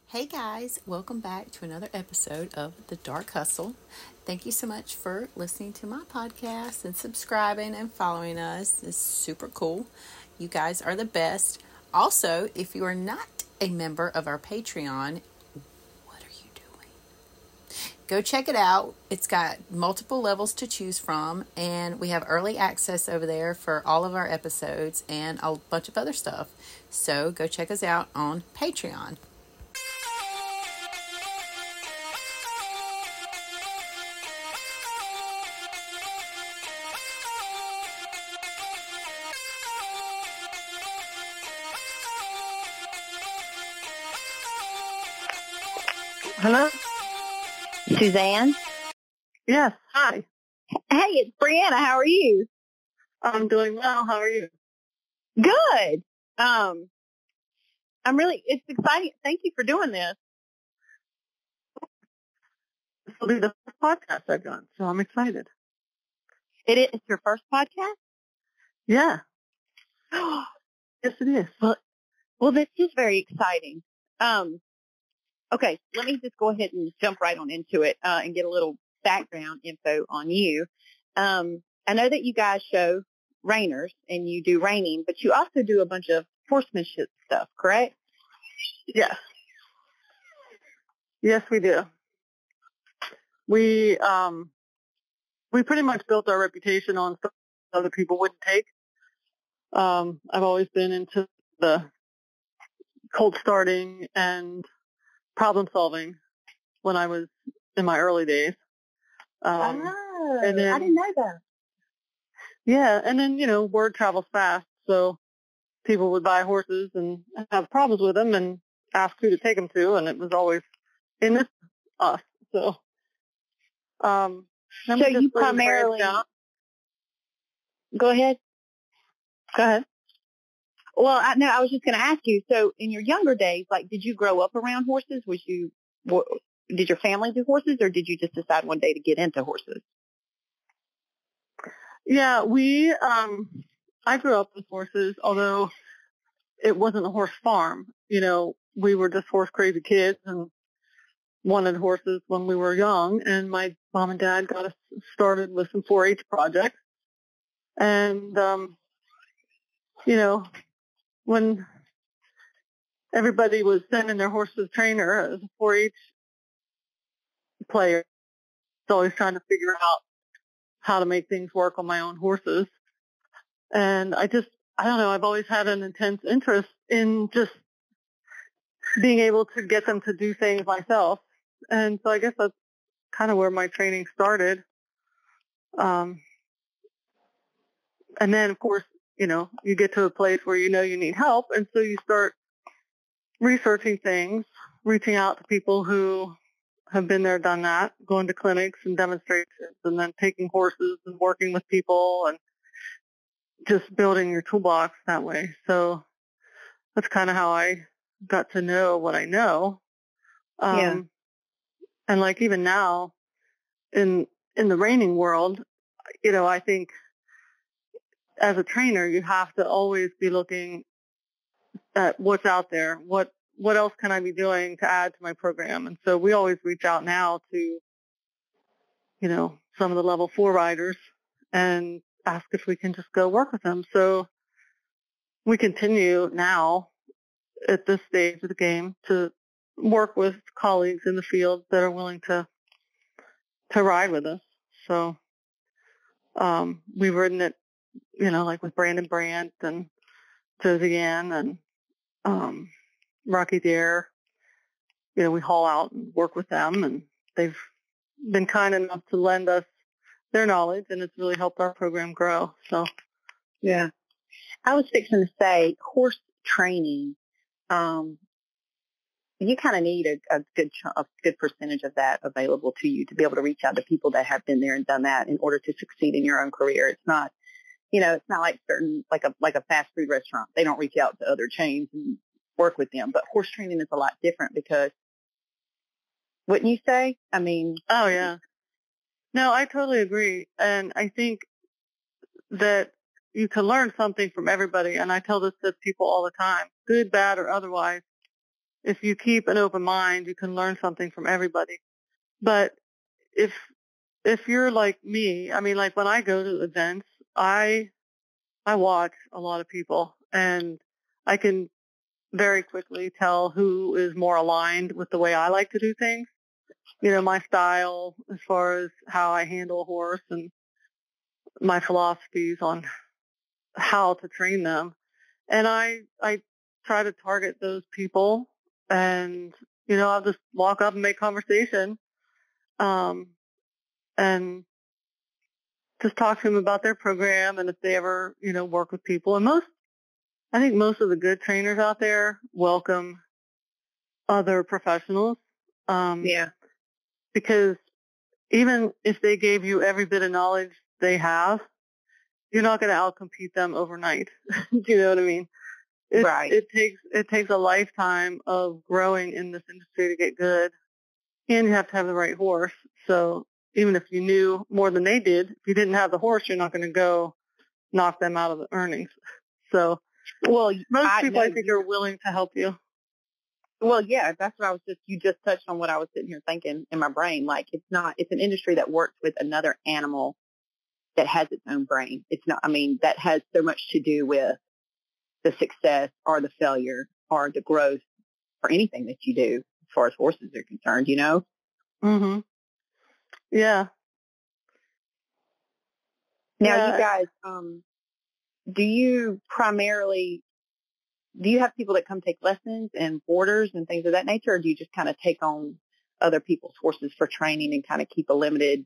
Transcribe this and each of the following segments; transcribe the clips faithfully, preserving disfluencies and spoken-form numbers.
Hey guys, welcome back to another episode of The Dark Hustle. Thank you so much for listening to my podcast and subscribing and following us. It's super cool. You guys are the best. Also, if you are not a member of our Patreon, what are you doing? Go check it out. It's got multiple levels to choose from, and we have early access over there for all of our episodes and a bunch of other stuff. So go check us out on Patreon. Hello? Suzanne? Yes, hi. Hey, it's Brianna. How are you? I'm doing well. How are you? Good. Um, I'm really, it's exciting. Thank you for doing this. This will be the first podcast I've done, so I'm excited. It is it's your first podcast? Yeah. Yes, it is. Well, well, this is very exciting. Um, okay, let me just go ahead and jump right on into it uh, and get a little background info on you. Um, I know that you guys show reiners and you do reining, but you also do a bunch of horsemanship stuff, correct? Yes. Yes, we do. We, um, we pretty much built our reputation on stuff other people wouldn't take. Um, I've always been into the cold starting and problem solving when I was in my early days. Um, oh, and then, I didn't know that. Yeah, and then, you know, word travels fast, so people would buy horses and have problems with them and ask who to take them to, and it was always in this us. So, um, so you primarily go ahead. Go ahead. Well, I no, I was just going to ask you. So, in your younger days, like, did you grow up around horses? Was you did your family do horses, or did you just decide one day to get into horses? Yeah, we. Um, I grew up with horses, although it wasn't a horse farm. You know, we were just horse crazy kids and wanted horses when we were young. And my mom and dad got us started with some four H projects. And, um, you know, when everybody was sending their horse to the trainer as a four H player, I was always trying to figure out how to make things work on my own horses. And I just, I don't know, I've always had an intense interest in just being able to get them to do things myself. And so I guess that's kind of where my training started. Um, and then, of course, you know, you get to a place where you know you need help, and so you start researching things, reaching out to people who have been there, done that, going to clinics and demonstrations, and then taking horses and working with people and just building your toolbox that way. So that's kind of how I got to know what I know. Um, Yeah. And like even now in, in the reining world, you know, I think as a trainer, you have to always be looking at what's out there. What, what else can I be doing to add to my program? And so we always reach out now to, you know, some of the level four riders and ask if we can just go work with them. So we continue now at this stage of the game to work with colleagues in the field that are willing to, to ride with us. So, um, we've ridden it, you know, like with Brandon Brandt and Josie Ann and, um, Rocky Dare. You know, we haul out and work with them, and they've been kind enough to lend us their knowledge, and it's really helped our program grow. So, Yeah. I was fixing to say horse training. Um, you kind of need a, a good ch- a good percentage of that available to you to be able to reach out to people that have been there and done that in order to succeed in your own career. It's not, you know, it's not like certain like a like a fast food restaurant. They don't reach out to other chains and work with them. But horse training is a lot different because, wouldn't you say? I mean, oh yeah, no, I totally agree, and I think that you can learn something from everybody. And I tell this to people all the time, good, bad, or otherwise. if you keep an open mind, you can learn something from everybody. But if if you're like me, I mean, like when I go to events, I I watch a lot of people, and I can very quickly tell who is more aligned with the way I like to do things. You know, my style as far as how I handle a horse and my philosophies on how to train them. And I, I try to target those people, and, you know, I'll just walk up and make conversation, um, and just talk to them about their program and if they ever, you know, work with people. And most, I think most of the good trainers out there welcome other professionals. Um, Yeah. Because even if they gave you every bit of knowledge they have, you're not going to outcompete them overnight. Do you know what I mean? It, Right. it takes it takes a lifetime of growing in this industry to get good, and you have to have the right horse. So even if you knew more than they did, if you didn't have the horse, you're not going to go knock them out of the earnings. So Well, most I people, know I think, you, are willing to help you. well, yeah, that's what I was just, you just touched on what I was sitting here thinking in my brain. Like, it's not, it's an industry that works with another animal that has its own brain. It's not, I mean, that has so much to do with the success or the failure or the growth or anything that you do as far as horses are concerned, you know? Mhm. Yeah. Now, Yeah. you guys, um, do you primarily, do you have people that come take lessons and boarders and things of that nature, or do you just kind of take on other people's horses for training and kind of keep a limited?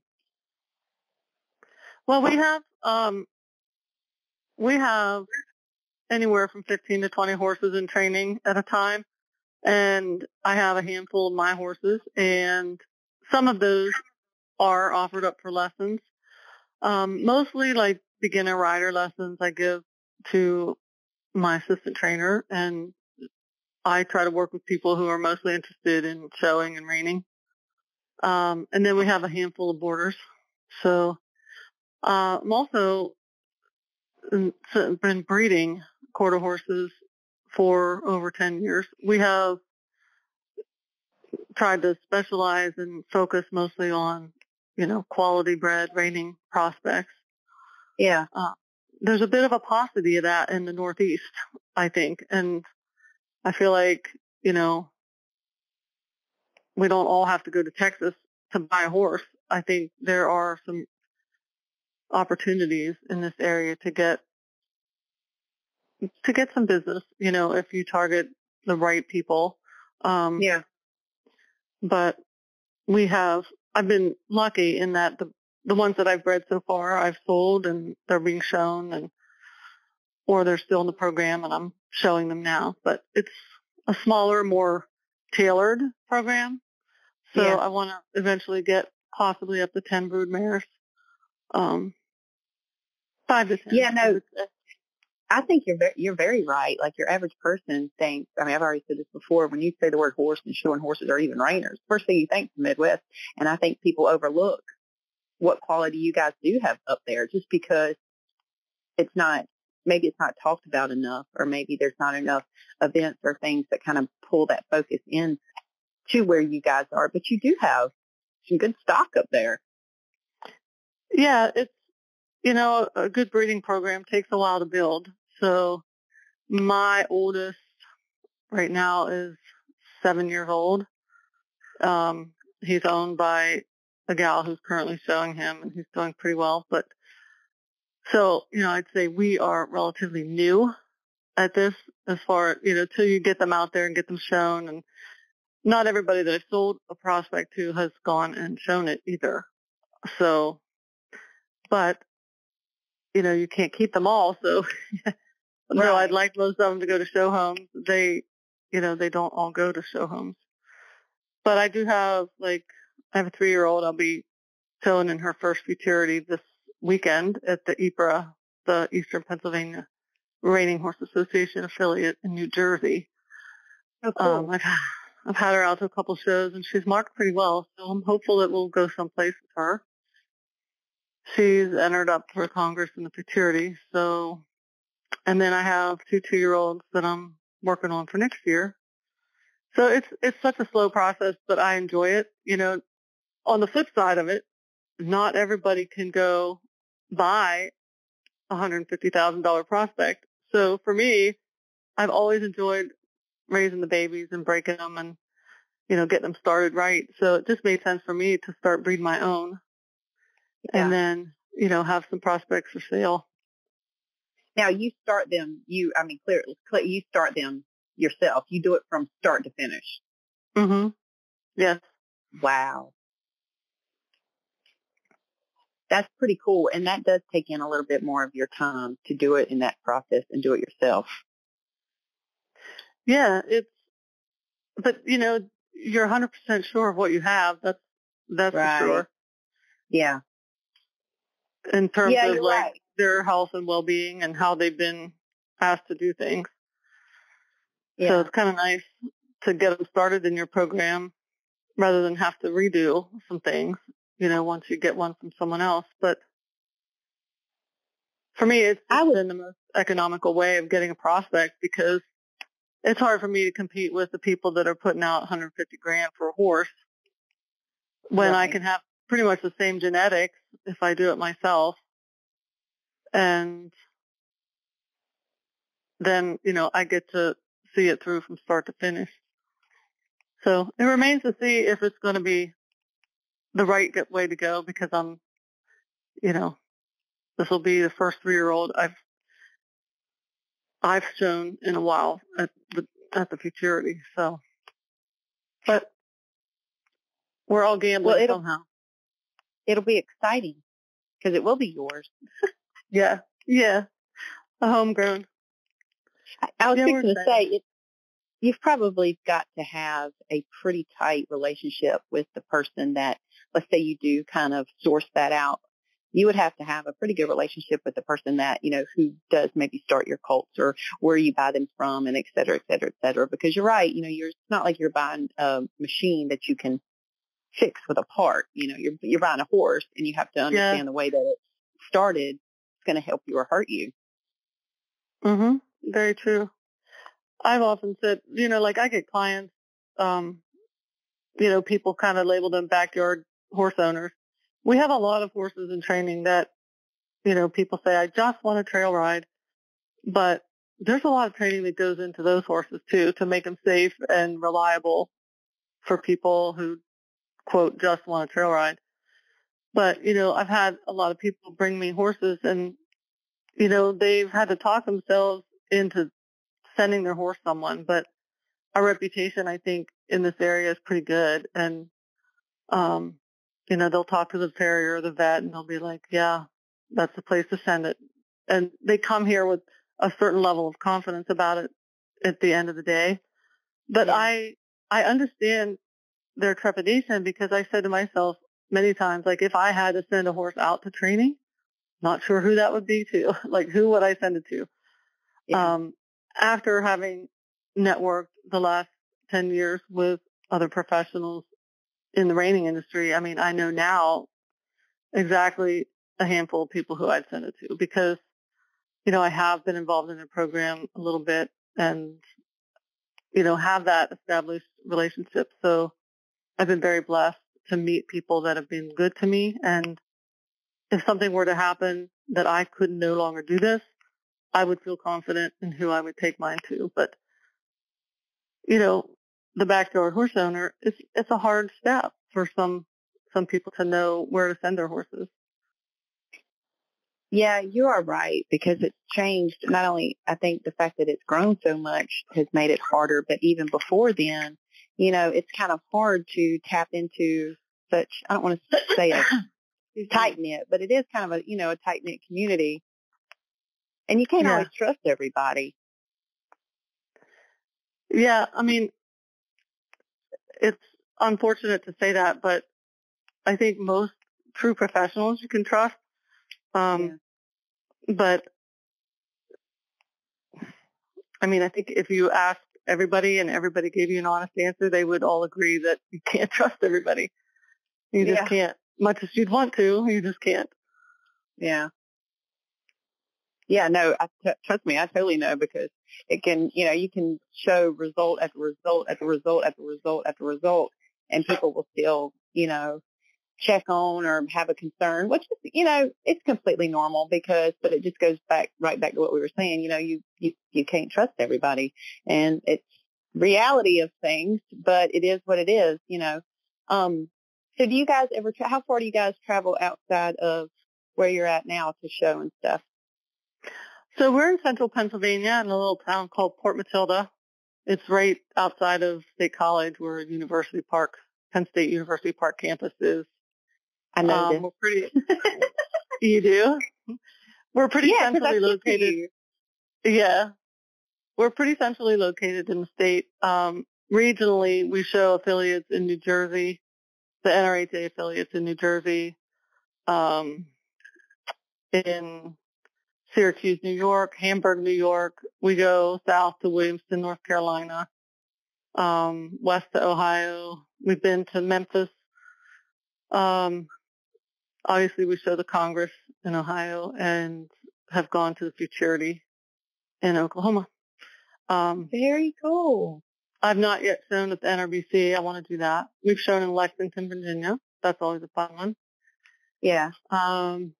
Well, we have um we have anywhere from fifteen to twenty horses in training at a time. And I have a handful of my horses, and some of those are offered up for lessons. Um, mostly like beginner rider lessons I give to my assistant trainer, and I try to work with people who are mostly interested in showing and reining. Um, and then we have a handful of boarders. So uh, I'm also been breeding quarter horses for over ten years. We have tried to specialize and focus mostly on, you know, quality bred reining prospects. Yeah. Uh, there's a bit of a paucity of that in the Northeast, I think. And I feel like, you know, we don't all have to go to Texas to buy a horse. I think there are some opportunities in this area to get, to get some business, you know, if you target the right people. Um, Yeah. but we have, I've been lucky in that the, the ones that I've bred so far, I've sold and they're being shown, and, or they're still in the program and I'm showing them now, but it's a smaller, more tailored program. So Yeah. I want to eventually get possibly up to ten brood mares, um, five to ten. Yeah. I No, would say. I think you're very, you're very right. Like, your average person thinks, I mean, I've already said this before, when you say the word horse and showing horses or even reiners, first thing you think is the Midwest. And I think people overlook what quality you guys do have up there just because it's not, maybe it's not talked about enough, or maybe there's not enough events or things that kind of pull that focus in to where you guys are. But you do have some good stock up there. Yeah, it's, you know, a good breeding program takes a while to build. So my oldest right now is seven years old. Um, he's owned by a gal who's currently showing him, and he's doing pretty well. But so, you know, I'd say we are relatively new at this as far, you know, till you get them out there and get them shown. And not everybody that I've sold a prospect to has gone and shown it either. So, but, you know, you can't keep them all. So although Right. I'd like most of them to go to show homes, they, you know, they don't all go to show homes. But I do have, like, I have a three-year-old. I'll be showing in her first futurity this weekend at the E P R A, the Eastern Pennsylvania Reining Horse Association affiliate in New Jersey. Oh, cool. Um, I've, I've had her out to a couple shows, and she's marked pretty well, so I'm hopeful that we'll go someplace with her. She's entered up for Congress in the futurity, so, and then I have two two-year-olds that I'm working on for next year. So it's it's such a slow process, but I enjoy it. You know, on the flip side of it, not everybody can go buy a one hundred fifty thousand dollars prospect. So for me, I've always enjoyed raising the babies and breaking them and, you know, getting them started right. So it just made sense for me to start breeding my own Yeah. and then, you know, have some prospects for sale. Now you start them, you, I mean, clearly, you start them yourself. You do it from start to finish. Mm-hmm. Yes. Wow. That's pretty cool. And that does take in a little bit more of your time to do it in that process and do it yourself. Yeah, it's, but you know, you're one hundred percent sure of what you have. That's, that's Right. for sure. Yeah. In terms Yeah, of you're like right. their health and well-being and how they've been asked to do things. Yeah. So it's kind of nice to get them started in your program rather than have to redo some things, you know, once you get one from someone else. But for me, it's I just would, been the most economical way of getting a prospect because it's hard for me to compete with the people that are putting out one hundred fifty grand for a horse when right. I can have pretty much the same genetics if I do it myself. And then, you know, I get to see it through from start to finish. So it remains to see if it's going to be the right way to go because I'm, you know, this will be the first three-year-old I've I've shown in a while at the at the futurity. So, but we're all gambling well, it'll, somehow. it'll be exciting because it will be yours. Yeah, yeah, a homegrown. I, I was Yeah, fixing we're to excited. say, it, you've probably got to have a pretty tight relationship with the person that, let's say you do kind of source that out. You would have to have a pretty good relationship with the person that, you know, who does maybe start your colts or where you buy them from and et cetera, et cetera, et cetera. Because you're right, you know, you're, it's not like you're buying a machine that you can fix with a part. You know, you're, you're buying a horse and you have to understand Yeah. the way that it started. It's going to help you or hurt you. Mm-hmm. Very true. I've often said, you know, like I get clients, um, you know, people kind of label them backyard horse owners. We have a lot of horses in training that, you know, people say, I just want a trail ride. But there's a lot of training that goes into those horses too to make them safe and reliable for people who, quote, just want a trail ride. But, you know, I've had a lot of people bring me horses and, you know, they've had to talk themselves into sending their horse someone. But our reputation, I think, in this area is pretty good. And, um, you know, they'll talk to the farrier or the vet and they'll be like, yeah, that's the place to send it. And they come here with a certain level of confidence about it at the end of the day. But Yeah. I, I understand their trepidation because I said to myself many times, like, if I had to send a horse out to training, not sure who that would be to. Like, who would I send it to? Yeah. Um, after having networked the last ten years with other professionals in the reining industry, I mean, I know now exactly a handful of people who I'd send it to because, you know, I have been involved in the program a little bit and, you know, have that established relationship. So I've been very blessed to meet people that have been good to me. And if something were to happen that I could no longer do this, I would feel confident in who I would take mine to. But, you know, the backyard horse owner, it's, it's a hard step for some, some people to know where to send their horses. Yeah, you are right because it's changed. Not only, I think the fact that it's grown so much has made it harder, but even before then, you know, it's kind of hard to tap into such, I don't want to say a tight knit, but it is kind of a, you know, a tight knit community. And you can't Yeah. always trust everybody. Yeah. I mean, it's unfortunate to say that, but I think most true professionals you can trust. Um, yeah. But I mean, I think if you asked everybody and everybody gave you an honest answer, they would all agree that you can't trust everybody. You just yeah. can't. Much as you'd want to, you just can't. Yeah. Yeah, no, I t- trust me, I totally know because it can, you know, you can show result after result after result after result after result, and people will still, you know, check on or have a concern, which is, you know, it's completely normal because, but it just goes back, right back to what we were saying, you know, you, you, you can't trust everybody, and it's reality of things, but it is what it is, you know. Um, so do you guys ever, tra- how far do you guys travel outside of where you're at now to show and stuff? So we're in central Pennsylvania in a little town called Port Matilda. It's right outside of State College where University Park, Penn State University Park campus is. I know um, this. We're pretty, you do? We're pretty Yeah, 'cause centrally I speak to located. you. Yeah. We're pretty centrally located in the state. Um, regionally, we show affiliates in New Jersey, the N R H A affiliates in New Jersey, um, in Syracuse, New York, Hamburg, New York. We go south to Williamston, North Carolina, um, west to Ohio. We've been to Memphis. Um, obviously, we show the Congress in Ohio and have gone to the Futurity in Oklahoma. Um, Very cool. I've not yet shown at the N R B C. I want to do that. We've shown in Lexington, Virginia. That's always a fun one. Yeah. Um,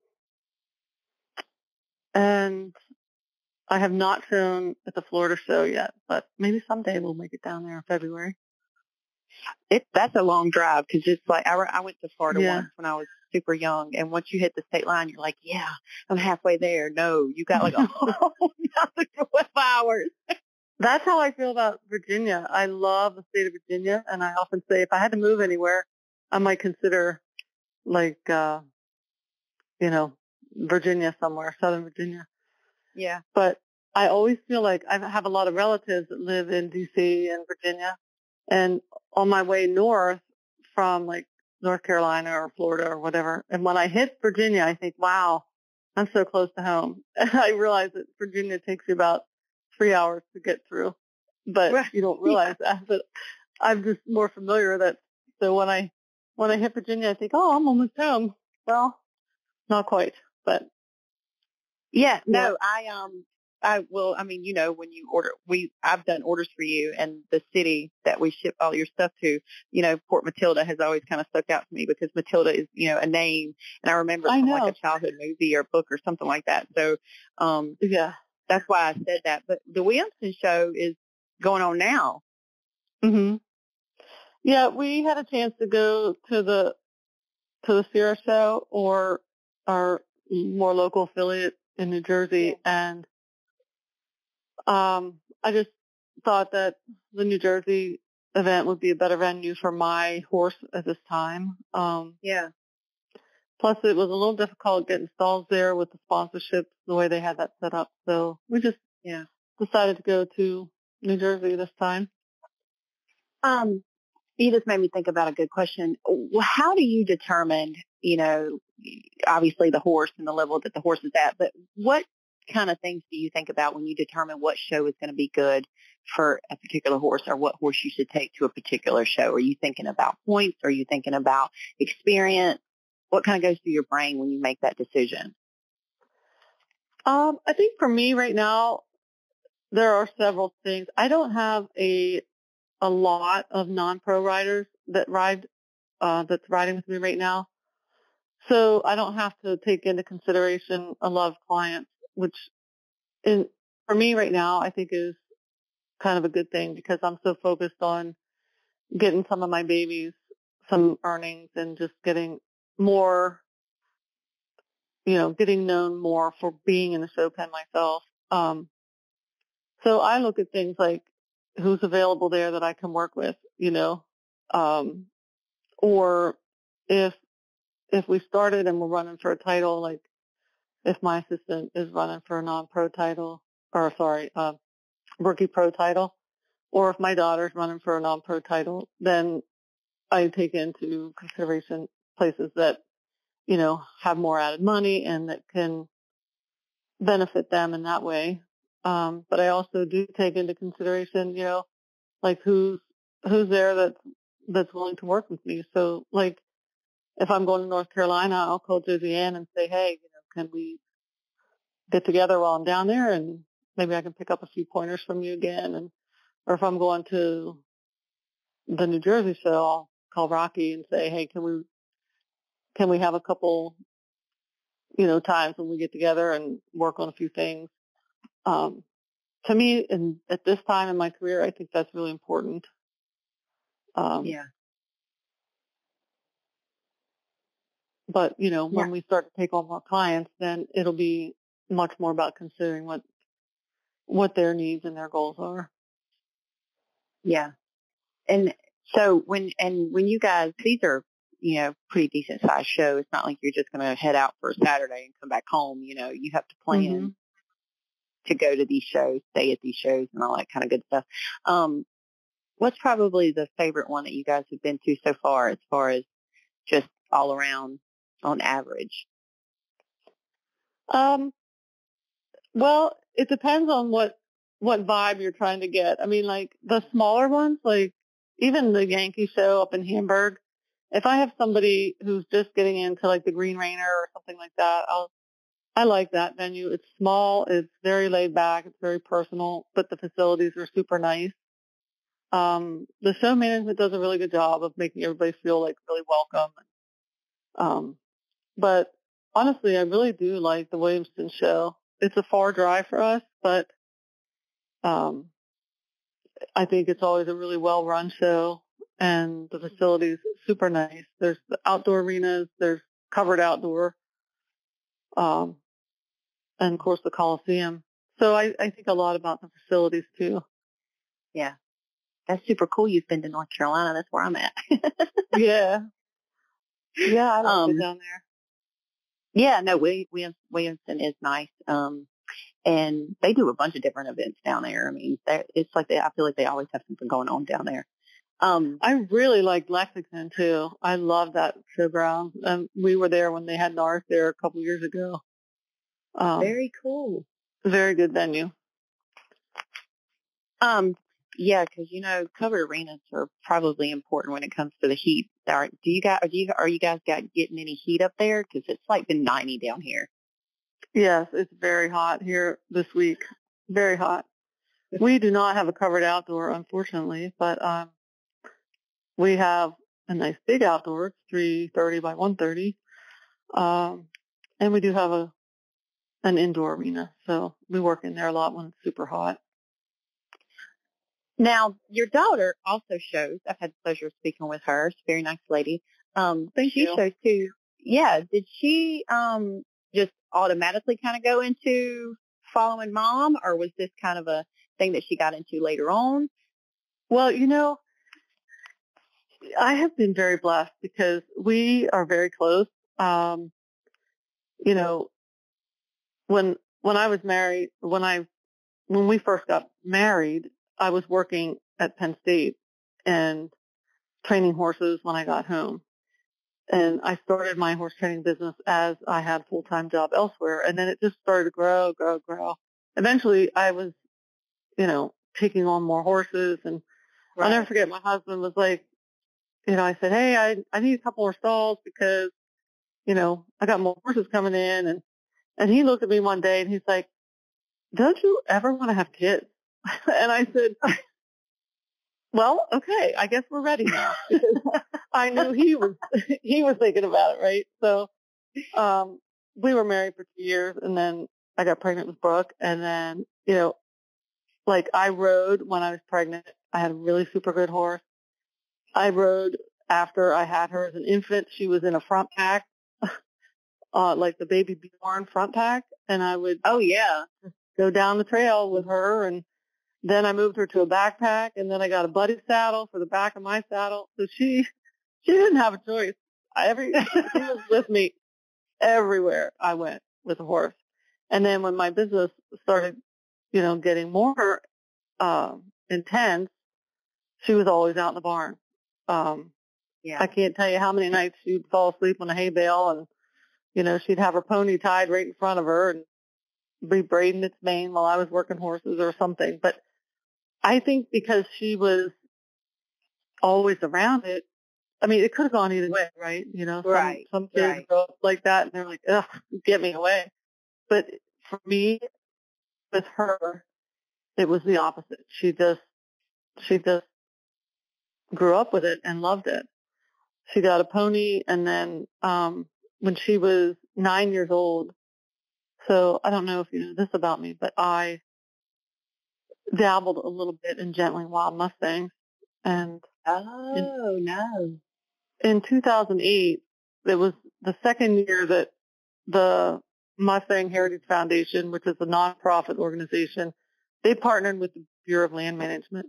and I have not shown at the Florida show yet, but maybe someday we'll make it down there in February. It, that's a long drive because it's like, I, I went to Florida Yeah. once when I was super young, and once you hit the state line, you're like, yeah, I'm halfway there. No, you got like a whole another twelve hours. That's how I feel about Virginia. I love the state of Virginia, and I often say if I had to move anywhere, I might consider like, uh, you know, Virginia somewhere, Southern Virginia. Yeah. But I always feel like I have a lot of relatives that live in D C and Virginia, and on my way north from like North Carolina or Florida or whatever, and when I hit Virginia, I think, wow, I'm so close to home. And I realize that Virginia takes you about three hours to get through, but Right. you don't realize that. But I'm just more familiar with it. So when I when I hit Virginia, I think, oh, I'm almost home. Well, not quite, but Yeah, yeah. no, I um I will I mean, you know, when you order we I've done orders for you, and the city that we ship all your stuff to, you know, Port Matilda has always kind of stuck out to me because Matilda is, you know, a name, and I remember it I from know. like a childhood movie or book or something like that. So um Yeah. that's why I said that. But the Williamson show is going on now. Mhm. Yeah, we had a chance to go to the to the Sierra show or our more local affiliate in New Jersey, and um, I just thought that the New Jersey event would be a better venue for my horse at this time. Um, Yeah. plus, it was a little difficult getting stalls there with the sponsorships the way they had that set up. So we just Yeah. decided to go to New Jersey this time. Um you just made me think about a good question. Well, how do you determine, you know, obviously the horse and the level that the horse is at, but what kind of things do you think about when you determine what show is going to be good for a particular horse, or what horse you should take to a particular show? Are you thinking about points? Are you thinking about experience? What kind of goes through your brain when you make that decision? Um, I think for me right now, there are several things. I don't have a a lot of non-pro riders that ride uh, that's riding with me right now, so I don't have to take into consideration a lot of clients, which in for me right now I think is kind of a good thing because I'm so focused on getting some of my babies some earnings and just getting more, you know, getting known more for being in the show pen myself. Um, so I look at things like who's available there that I can work with, you know, um, or if if we started and we're running for a title, like if my assistant is running for a non-pro title, or sorry, uh, rookie pro title, or if my daughter's running for a non-pro title, then I take into consideration places that, you know, have more added money and that can benefit them in that way. Um, but I also do take into consideration, you know, like who's who's there that's that's willing to work with me. So like if I'm going to North Carolina, I'll call Josie Ann and say, hey, you know, can we get together while I'm down there and maybe I can pick up a few pointers from you again. And, or if I'm going to the New Jersey show, I'll call Rocky and say, hey, can we, can we have a couple, you know, times when we get together and work on a few things? Um, to me, and at this time in my career, I think that's really important. Um, Yeah. But, you know, Yeah. when we start to take on more clients, then it'll be much more about considering what, what their needs and their goals are. Yeah. And so when, and when you guys, these are, you know, pretty decent sized shows. It's not like you're just going to head out for a Saturday and come back home. You know, you have to plan Mm-hmm. to go to these shows, stay at these shows and all that kind of good stuff. Um, what's probably the favorite one that you guys have been to so far as far as just all around on average? Um, well, it depends on what, what vibe you're trying to get. I mean, like the smaller ones, like even the Yankee show up in Hamburg, if I have somebody who's just getting into like the Green Rainer or something like that, I'll, I like that venue. It's small. It's very laid back. It's very personal, but the facilities are super nice. Um, the show management does a really good job of making everybody feel like really welcome. Um, but honestly, I really do like the Williamston show. It's a far drive for us, but um, I think it's always a really well-run show, and the facilities super nice. There's the outdoor arenas. There's covered outdoor, um, and of course the Coliseum. So I, I think a lot about the facilities too. Yeah. That's super cool. You've been to North Carolina. That's where I'm at. Yeah. Yeah, I like um, it down there. yeah, no, Williams, Williamson is nice. Um, and they do a bunch of different events down there. I mean, they're- it's like they, I feel like they always have something going on down there. Um, I really like Lexington too. I love that showground. Um, we were there when they had NARS there a couple years ago. Um, very cool. very good venue. Um, yeah, because you know, covered arenas are probably important when it comes to the heat. Are, do you guys, are you, are you guys got getting any heat up there? Because it's like been ninety down here. Yes, it's very hot here this week. Very hot. We do not have a covered outdoor, unfortunately, but um, we have a nice big outdoor. It's three thirty by one thirty, um, and we do have a an indoor arena. So we work in there a lot when it's super hot. Now, your daughter also shows. I've had the pleasure of speaking with her. She's a very nice lady. Um, Thank she you. shows too. Yeah. Did she um, just automatically kind of go into following mom, or was this kind of a thing that she got into later on? Well, you know, I have been very blessed because we are very close. Um, you know, when when I was married, when I when we first got married, I was working at Penn State and training horses when I got home. And I started my horse training business as I had a full-time job elsewhere. And then it just started to grow, grow, grow. Eventually I was, you know, taking on more horses. And Right. I'll never forget, my husband was like, you know, I said, hey, I, I need a couple more stalls because, you know, I got more horses coming in. And, and he looked at me one day and he's like, don't you ever want to have kids? And I said, well, okay, I guess we're ready now. Because I knew he was, he was thinking about it, right? So, um, we were married for two years and then I got pregnant with Brooke. And then, you know, like I rode when I was pregnant. I had a really super good horse. I rode after I had her as an infant. She was in a front pack, uh, like the baby Bjorn front pack. And I would Oh yeah. go down the trail with her. And then I moved her to a backpack. And then I got a buddy saddle for the back of my saddle. So she, she didn't have a choice. I, every, she was with me everywhere I went with a horse. And then when my business started, you know, getting more, um, intense, she was always out in the barn. Um, Yeah. I can't tell you how many nights she'd fall asleep on a hay bale and, you know, she'd have her pony tied right in front of her and be braiding its mane while I was working horses or something. But I think because she was always around it, I mean, it could have gone either way, right? You know, some, Right, some kids right. grow up like that and they're like, ugh, get me away. But for me, with her, it was the opposite. She just, she just grew up with it and loved it. She got a pony, and then um, when she was nine years old, so I don't know if you know this about me, but I dabbled a little bit in gentling wild Mustangs. And Oh, in, no. in two thousand eight, it was the second year that the Mustang Heritage Foundation, which is a nonprofit organization, they partnered with the Bureau of Land Management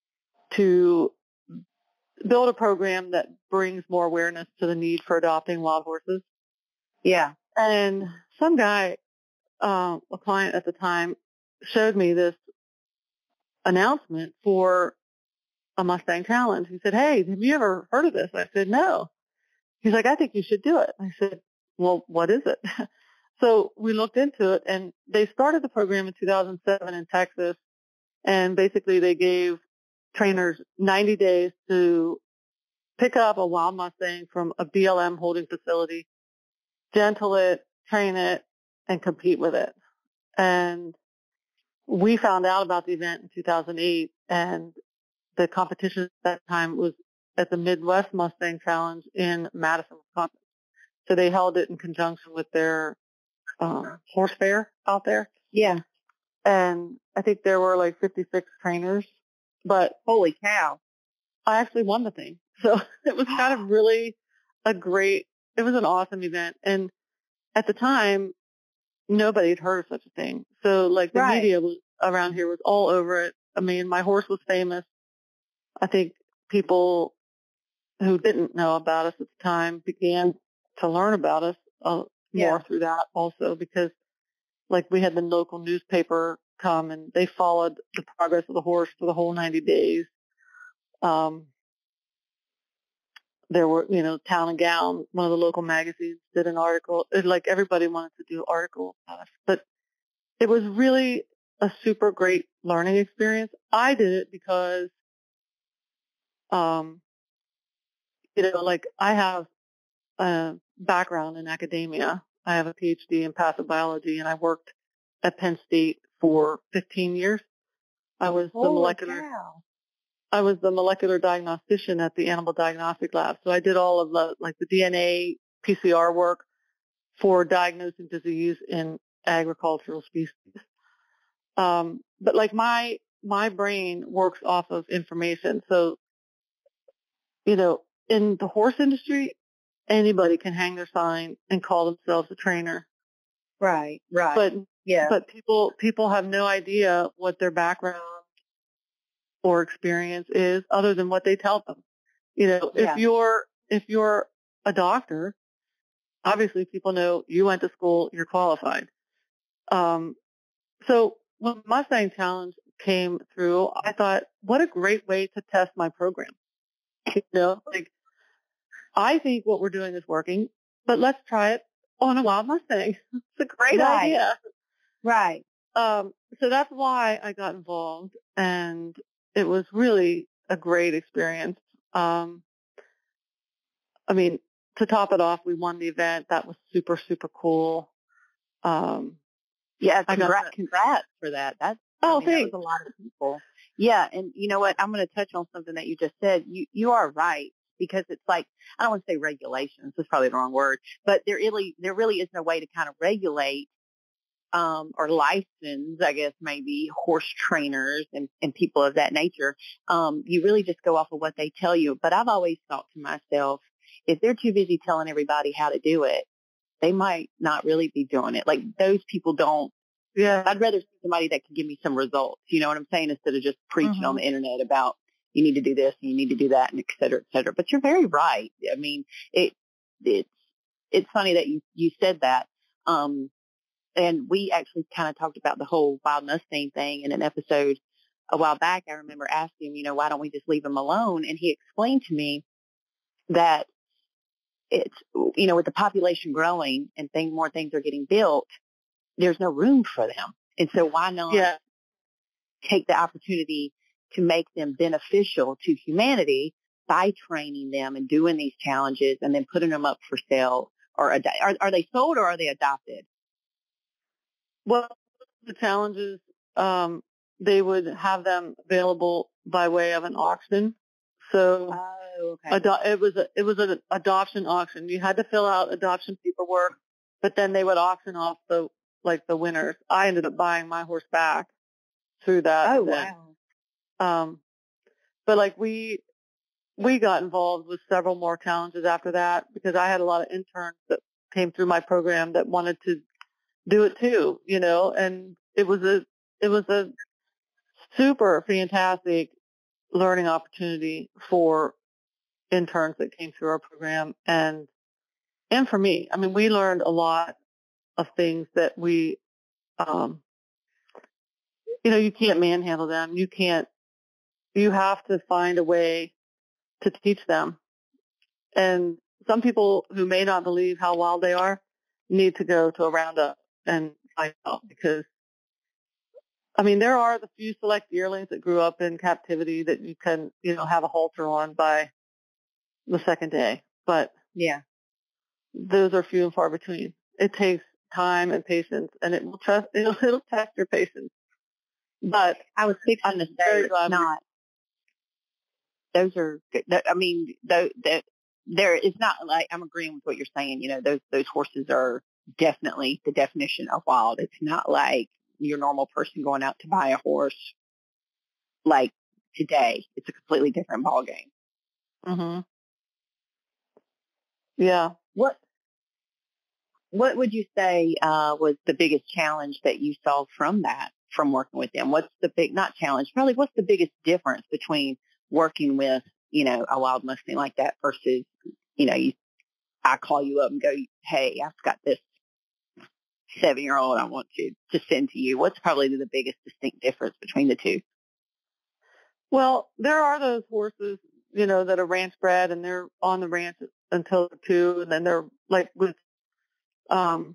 to build a program that brings more awareness to the need for adopting wild horses. Yeah. And some guy, uh, a client at the time, showed me this announcement for a Mustang Challenge. He said, "Hey, have you ever heard of this?" I said, "No." He's like, "I think you should do it." I said, "Well, what is it?" So we looked into it, and they started the program in two thousand seven in Texas, and basically they gave trainers ninety days to pick up a wild Mustang from a B L M holding facility, gentle it, train it, and compete with it. And we found out about the event in two thousand eight, and the competition at that time was at the Midwest Mustang Challenge in Madison, Wisconsin. So they held it in conjunction with their um, horse fair out there. Yeah. And I think there were like fifty-six trainers, but Holy cow. I actually won the thing. So it was kind of really a great, it was an awesome event. And at the time, nobody had heard of such a thing. So like the Right. media was around here was all over it. I mean, my horse was famous. I think people who didn't know about us at the time began to learn about us uh, more Yeah. through that also, because like we had the local newspaper come and they followed the progress of the horse for the whole ninety days. Um, there were, you know, Town and Gown, one of the local magazines, did an article. It, like everybody wanted to do articles about us, but it was really a super great learning experience. I did it because, um, you know, like I have a background in academia. I have a P H D in pathobiology, and I worked at Penn State for fifteen years. I was the Holy molecular, cow. I was the molecular diagnostician at the animal diagnostic lab. So I did all of the, like the D N A, P C R work for diagnosing disease in agricultural species. Um, but like my, my brain works off of information. So, you know, in the horse industry, anybody can hang their sign and call themselves a trainer. Right. Right. But, yeah. but people, people have no idea what their background or experience is other than what they tell them. You know, Yeah. if you're, if you're a doctor, obviously people know you went to school, you're qualified. Um, so when Mustang Challenge came through, I thought, what a great way to test my program. You know, like, I think what we're doing is working, but let's try it on a wild Mustang. It's a great Right. idea. Right. Um, so that's why I got involved, and it was really a great experience. Um, I mean, to top it off, we won the event. That was super, super cool. Um, Yeah. I got Congrats, that. congrats for that. That's, Oh, I mean, that thanks. was a lot of people. Yeah. And you know what? I'm going to touch on something that you just said. You, you are right, because it's like, I don't want to say regulations. That's probably the wrong word, but there really, there really is no way to kind of regulate um, or license, I guess, maybe horse trainers and, and people of that nature. Um, you really just go off of what they tell you. But I've always thought to myself, if they're too busy telling everybody how to do it, they might not really be doing it. Like those people don't. Yeah. I'd rather see somebody that can give me some results. You know what I'm saying? Instead of just preaching Mm-hmm. on the internet about you need to do this and you need to do that and et cetera, et cetera. But you're very right. I mean, it, it's, it's funny that you, you said that. Um, And we actually kind of talked about the whole wild Mustang thing in an episode a while back. I remember asking him, you know, why don't we just leave them alone? And he explained to me that it's, you know, with the population growing and thing, more things are getting built, there's no room for them. And so why not Yeah. take the opportunity to make them beneficial to humanity by training them and doing these challenges and then putting them up for sale or ad- are, are they sold or are they adopted? Well, the challenges um, they would have them available by way of an auction. So Oh, okay. ado- it was a, it was an adoption auction. You had to fill out adoption paperwork, but then they would auction off the, like the winners. I ended up buying my horse back through that Oh, event. wow. Um, but like we, we got involved with several more challenges after that because I had a lot of interns that came through my program that wanted to do it too, you know, and it was a, it was a super fantastic learning opportunity for interns that came through our program and, and for me. I mean, we learned a lot of things that we, um, you know, you can't manhandle them. You can't, you have to find a way to teach them. And some people who may not believe how wild they are need to go to a roundup and find out because, I mean, there are the few select yearlings that grew up in captivity that you can, you know, have a halter on by the second day, but Yeah. those are few and far between. It takes time and patience, and it will trust, it'll, it'll test your patience. But I was fixing I'm to say very it's glad we- not. Those are good. That- I mean, though that there, it's not like I'm agreeing with what you're saying. You know, those those horses are definitely the definition of wild. It's not like your normal person going out to buy a horse like today. It's a completely different ball game. Mhm. Yeah. What What would you say uh, was the biggest challenge that you saw from that, from working with them? What's the big, not challenge, probably what's the biggest difference between working with, you know, a wild Mustang like that versus, you know, you, I call you up and go, hey, I've got this seven-year-old I want to, to send to you. What's probably the biggest distinct difference between the two? Well, there are those horses, you know, that are ranch bred and they're on the ranch until they're two, and then they're like with, um,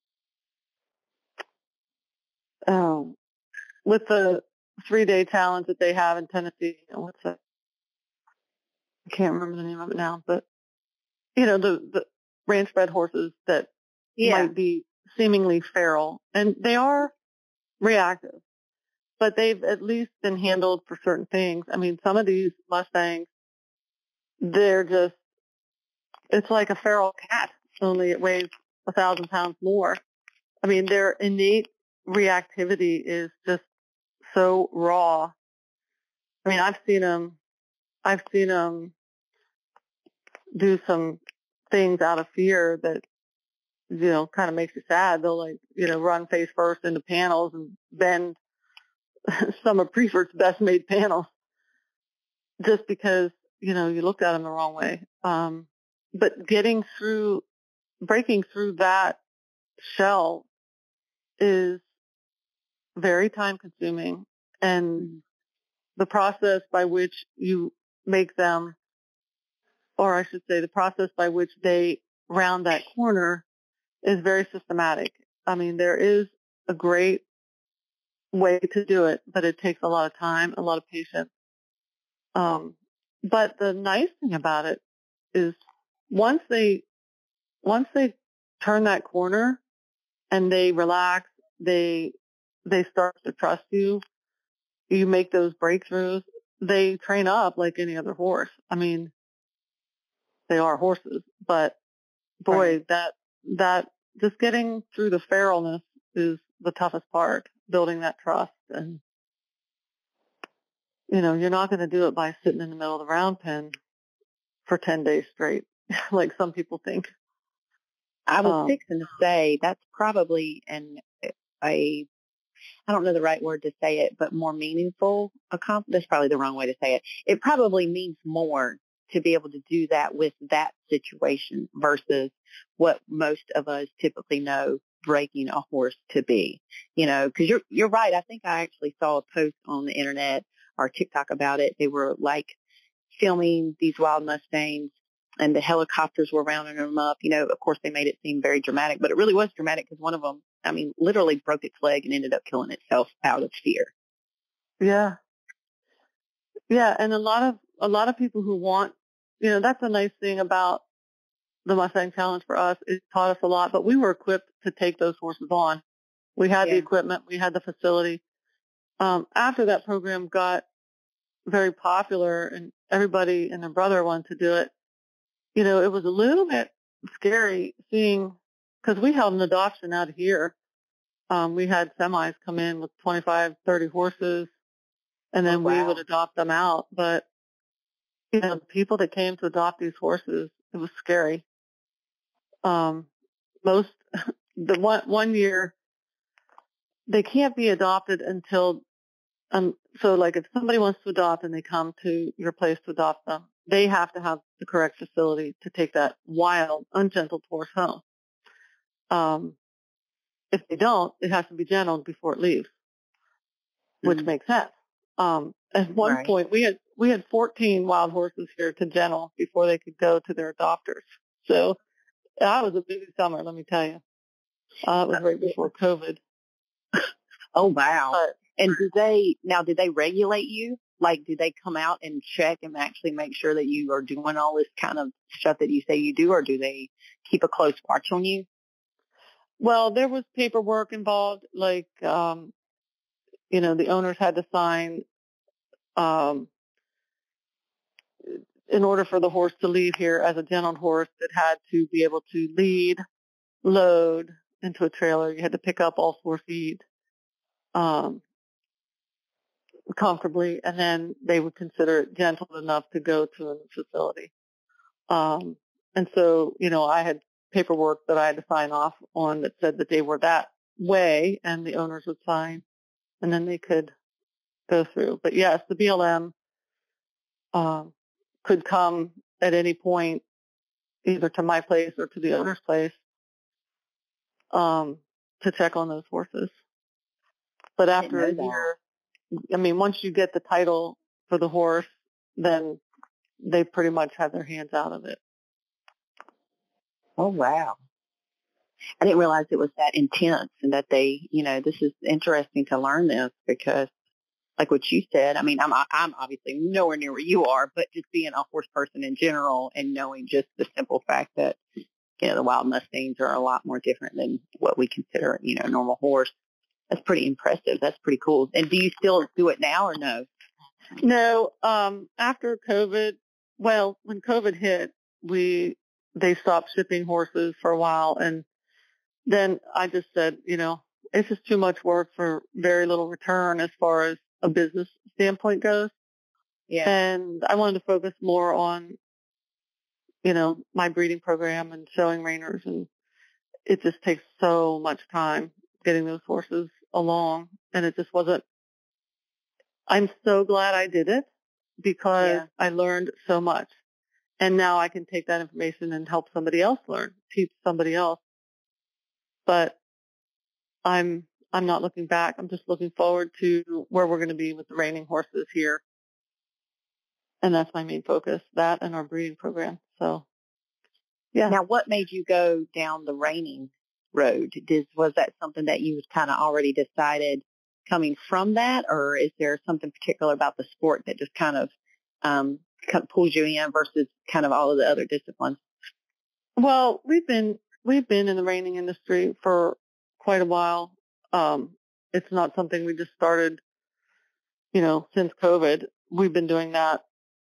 oh, with the three-day challenge that they have in Tennessee. What's that? I can't remember the name of it now, but you know, the the ranch bred horses that Yeah. might be seemingly feral, and they are reactive, but they've at least been handled for certain things. I mean, some of these Mustangs, they're just, it's like a feral cat, only it weighs a thousand pounds more. I mean, their innate reactivity is just so raw. I mean, I've seen them, I've seen them do some things out of fear that, you know, kind of makes you sad. They'll like, you know, run face first into panels and bend some of Prefert's best made panels just because, you know, you looked at them the wrong way. Um, but getting through, breaking through that shell is very time consuming, and the process by which you make them, or I should say the process by which they round that corner is very systematic. I mean, there is a great way to do it, but it takes a lot of time, a lot of patience. Um, but the nice thing about it is once they, once they turn that corner and they relax, they, they start to trust you, you make those breakthroughs, they train up like any other horse. I mean, they are horses, but boy, Right. that, that just getting through the feralness is the toughest part, building that trust. And, you know, you're not going to do it by sitting in the middle of the round pen for ten days straight, like some people think. I was Um, fixing to say that's probably an a I don't know the right word to say it, but more meaningful accomplishment. That's probably the wrong way to say it. It probably means more to be able to do that with that situation versus what most of us typically know breaking a horse to be. You know, because you're you're right. I think I actually saw a post on the internet or TikTok about it. They were like filming these wild Mustangs and the helicopters were rounding them up. You know, of course they made it seem very dramatic, but it really was dramatic because one of them, I mean, literally broke its leg and ended up killing itself out of fear. yeah. Yeah. And a lot of, a lot of people who want, you know, that's a nice thing about the Mustang Challenge for us. It taught us a lot, but we were equipped to take those horses on. We had Yeah. the equipment, we had the facility, um, after that program got very popular and everybody and their brother wanted to do it, you know, it was a little bit scary seeing, because we held an adoption out here. Um, we had semis come in with twenty-five, thirty horses, and then Oh, we wow. would adopt them out. But, you know, the people that came to adopt these horses, it was scary. Um, most, the one, one year, they can't be adopted until, um, so like if somebody wants to adopt and they come to your place to adopt them, they have to have the correct facility to take that wild, ungentled horse home. Um, if they don't, it has to be gentled before it leaves, which Mhm. makes sense. Um, at one Right. point, we had we had fourteen wild horses here to gentle before they could go to their adopters. So that was a busy summer, let me tell you. Uh, it was right before COVID. Oh, wow. But And do they, now, do they regulate you? Like, do they come out and check and actually make sure that you are doing all this kind of stuff that you say you do, or do they keep a close watch on you? well, there was paperwork involved, like um, you know, the owners had to sign um, in order for the horse to leave here as a gentled horse. It had to be able to lead, load into a trailer. You had to pick up all four feet. Um, comfortably, and then they would consider it gentle enough to go to a facility. Um, and so, you know, I had paperwork that I had to sign off on that said that they were that way, and the owners would sign, and then they could go through. But yes, the B L M um, could come at any point, either to my place or to the owner's place, um, to check on those horses. But I didn't after a know that. year, I mean, once you get the title for the horse, then they pretty much have their hands out of it. Oh, wow. I didn't realize it was that intense and that they, you know, this is interesting to learn this because, like what you said, I mean, I'm I'm obviously nowhere near where you are, but just being a horse person in general and knowing just the simple fact that, you know, the wild Mustangs are a lot more different than what we consider, you know, a normal horse. That's pretty impressive. That's pretty cool. And do you still do it now or no? No, um, after COVID, well, when COVID hit, we they stopped shipping horses for a while, and then I just said, you know, it's just too much work for very little return as far as a business standpoint goes. Yeah. And I wanted to focus more on, you know, my breeding program and showing reiners, and it just takes so much time getting those horses along, and it just wasn't. I'm so glad I did it because Yeah. I learned so much. And now I can take that information and help somebody else learn, teach somebody else. But I'm I'm not looking back. I'm just looking forward to where we're going to be with the reining horses here. And that's my main focus, that and our breeding program. So, yeah. Now, what made you go down the reining road? Did, was that something that you kind of already decided coming from that, or is there something particular about the sport that just kind of um, kind of pulls you in versus kind of all of the other disciplines? Well, we've been we've been in the reining industry for quite a while. Um, it's not something we just started, you know, since COVID. We've been doing that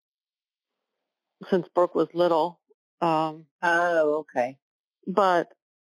since Brooke was little. Um, Oh, okay. but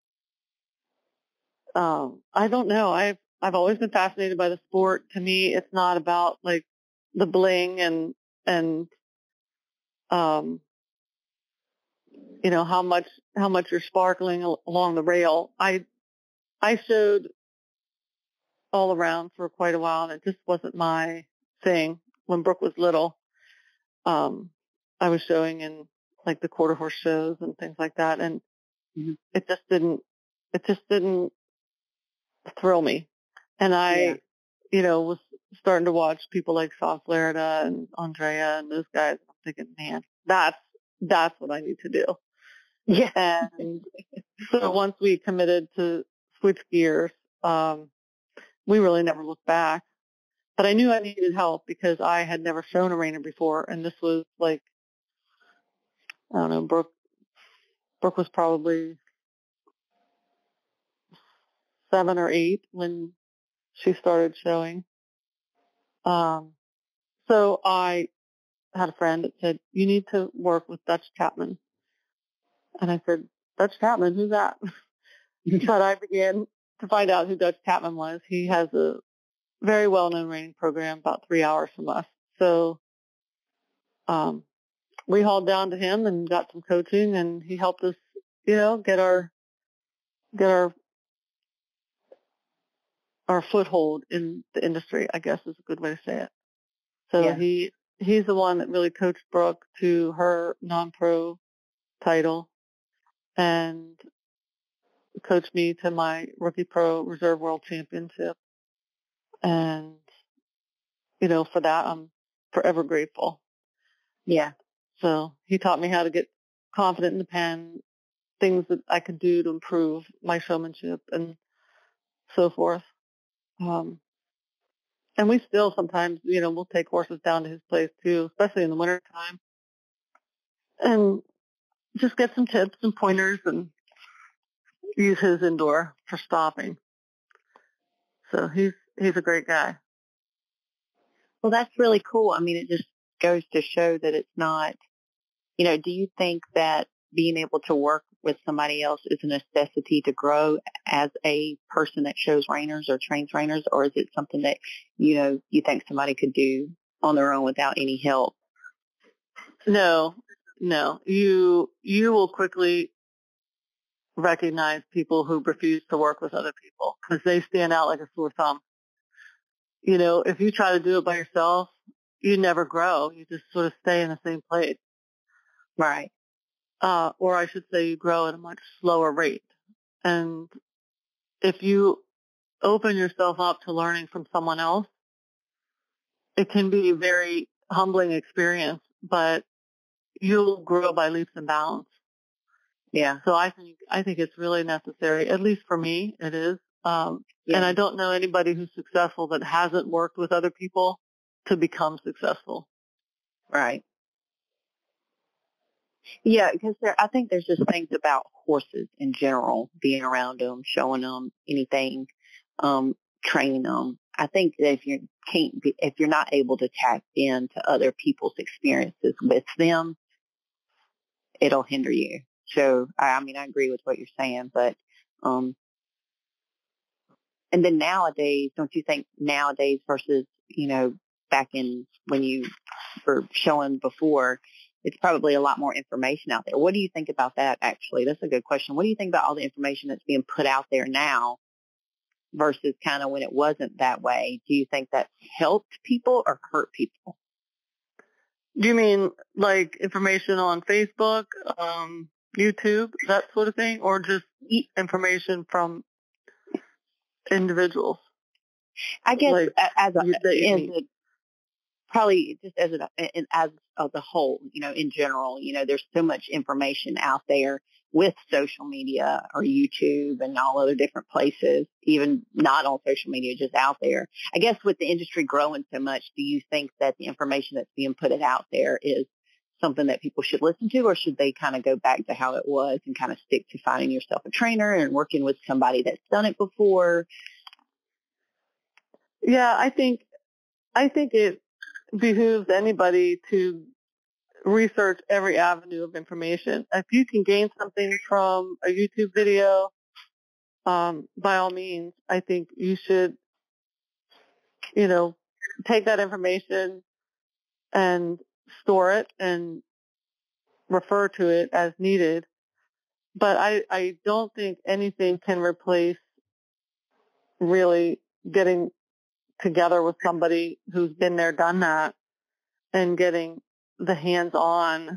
um, I don't know. I've I've always been fascinated by the sport. To me, it's not about like the bling and and um, you know how much how much you're sparkling al- along the rail. I I showed all around for quite a while, and it just wasn't my thing. When Brooke was little, um, I was showing in like the quarter horse shows and things like that, and Mm-hmm. it just didn't it just didn't thrill me. And I, Yeah. you know, was starting to watch people like Sean Flaherty and Andrea and those guys. I'm thinking, man, that's that's what I need to do. Yeah. And so once we committed to switch gears, um, we really never looked back. But I knew I needed help because I had never shown a reiner before, and this was like, I don't know, Brooke. Brooke was probably seven or eight when she started showing. Um, so I had a friend that said, you need to work with Dutch Chapman. And I said, Dutch Chapman, who's that? But I began to find out who Dutch Chapman was. He has a very well-known reining program about three hours from us. So um, we hauled down to him and got some coaching, and he helped us, you know, get our get our our foothold in the industry, I guess is a good way to say it. So Yeah. he he's the one that really coached Brooke to her non-pro title and coached me to my rookie pro reserve world championship. And, you know, for that, I'm forever grateful. Yeah. So he taught me how to get confident in the pen, things that I could do to improve my showmanship and so forth. Um, and we still sometimes, you know, we'll take horses down to his place too, especially in the winter time, and just get some tips and pointers and use his indoor for stopping. So he's he's a great guy. Well, that's really cool. I mean, it just goes to show that it's not, you know, do you think that being able to work with somebody else is a necessity to grow as a person that shows reiners or trains reiners, or is it something that, you know, you think somebody could do on their own without any help? No, no. You you will quickly recognize people who refuse to work with other people because they stand out like a sore thumb. You know, if you try to do it by yourself, you never grow. You just sort of stay in the same place. Right. Uh, or I should say you grow at a much slower rate. And if you open yourself up to learning from someone else, it can be a very humbling experience, but you'll grow by leaps and bounds. Yeah. So I think, I think it's really necessary, at least for me, it is. Um, Yeah. and I don't know anybody who's successful that hasn't worked with other people to become successful. Right. Yeah, because there, I think there's just things about horses in general, being around them, showing them anything, um, training them. I think that if you can't, be, if you're not able to tap into other people's experiences with them, it'll hinder you. So, I, I mean, I agree with what you're saying, but, um, and then nowadays, don't you think nowadays versus, you know, back in when you were showing before, it's probably a lot more information out there. What do you think about that, actually? That's a good question. What do you think about all the information that's being put out there now versus kind of when it wasn't that way? Do you think that's helped people or hurt people? Do you mean like information on Facebook, um, YouTube, that sort of thing, or just information from individuals? I guess like, as a, you, that you as mean. a probably just as a, as of the whole, you know, in general, you know, there's so much information out there with social media or YouTube and all other different places, even not on social media, just out there. I guess with the industry growing so much, do you think that the information that's being put out there is something that people should listen to, or should they kind of go back to how it was and kind of stick to finding yourself a trainer and working with somebody that's done it before? Yeah, I think, I think it behooves anybody to research every avenue of information. If you can gain something from a YouTube video, um, by all means, I think you should, you know, take that information and store it and refer to it as needed. But I, I don't think anything can replace really getting together with somebody who's been there, done that, and getting the hands-on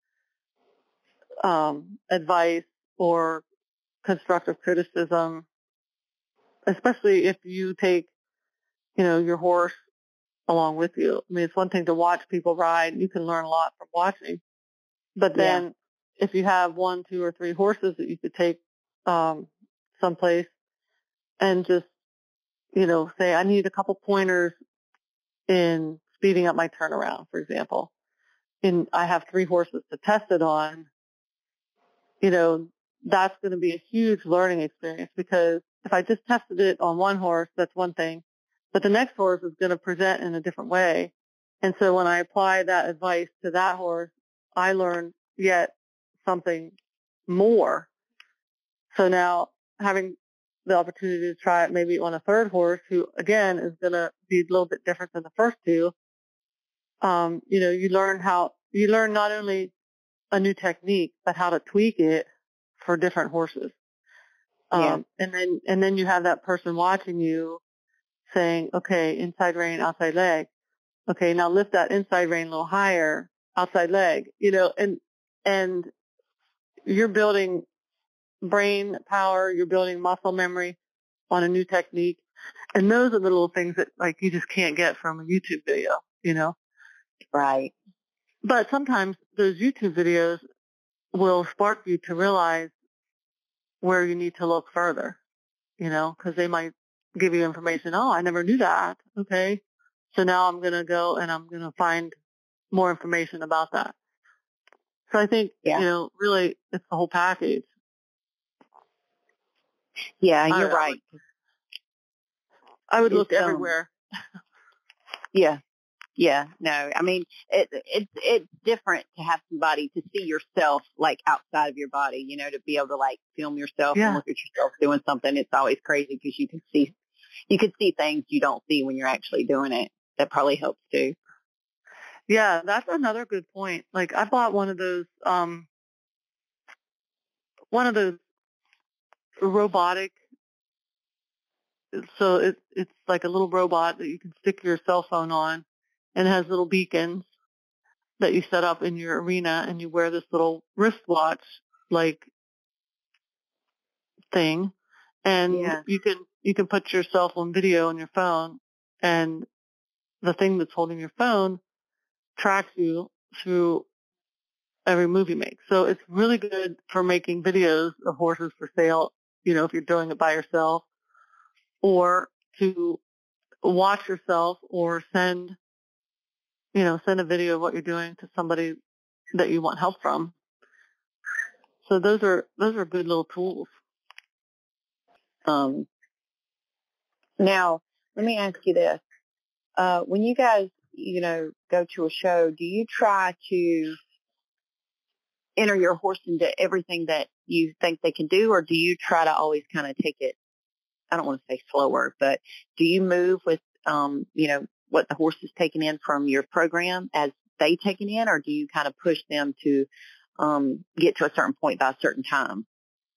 um, advice or constructive criticism, especially if you take, you know, your horse along with you. I mean, it's one thing to watch people ride. You can learn a lot from watching. But then yeah. if you have one, two, or three horses that you could take um, someplace and just, you know, say, I need a couple pointers in speeding up my turnaround, for example. And I have three horses to test it on, you know, that's going to be a huge learning experience, because if I just tested it on one horse, that's one thing. but the next horse is going to present in a different way. And so when I apply that advice to that horse, I learn yet something more. So now having the opportunity to try it maybe on a third horse who, again, is going to be a little bit different than the first two, um, you know, you learn how, you learn not only a new technique, but how to tweak it for different horses. Um, Yeah. and then, and then you have that person watching you saying, okay, inside rein, outside leg. Okay, now lift that inside rein a little higher, outside leg, you know, and, and you're building brain power, you're building muscle memory on a new technique. And those are the little things that like you just can't get from a YouTube video, you know. Right. But sometimes those YouTube videos will spark you to realize where you need to look further, you know, because they might give you information. Oh, I never knew that. Okay. So now I'm going to go and I'm going to find more information about that. So I think, Yeah. you know, really it's the whole package. Yeah, I- you're I right. would, I would look It's, um, everywhere. Yeah. Yeah. No, I mean, it, it's, it's different to have somebody to see yourself like outside of your body, you know, to be able to like film yourself Yeah. and look at yourself doing something. It's always crazy because you can see, you can see things you don't see when you're actually doing it. That probably helps too. Yeah, that's another good point. Like I bought one of those, um, one of those robotic, so it, it's like a little robot that you can stick your cell phone on, and it has little beacons that you set up in your arena, and you wear this little wristwatch like thing, and Yeah. you can you can put yourself on video on your phone, and the thing that's holding your phone tracks you through every move you make. So it's really good for making videos of horses for sale, you know, if you're doing it by yourself, or to watch yourself or send, you know, send a video of what you're doing to somebody that you want help from. So those are, those are good little tools. Um, now let me ask you this. Uh, when you guys, you know, go to a show, do you try to enter your horse into everything that you think they can do, or do you try to always kind of take it, I don't want to say slower, but do you move with, um, you know, what the horse is taking in from your program as they take it in, or do you kind of push them to um, get to a certain point by a certain time?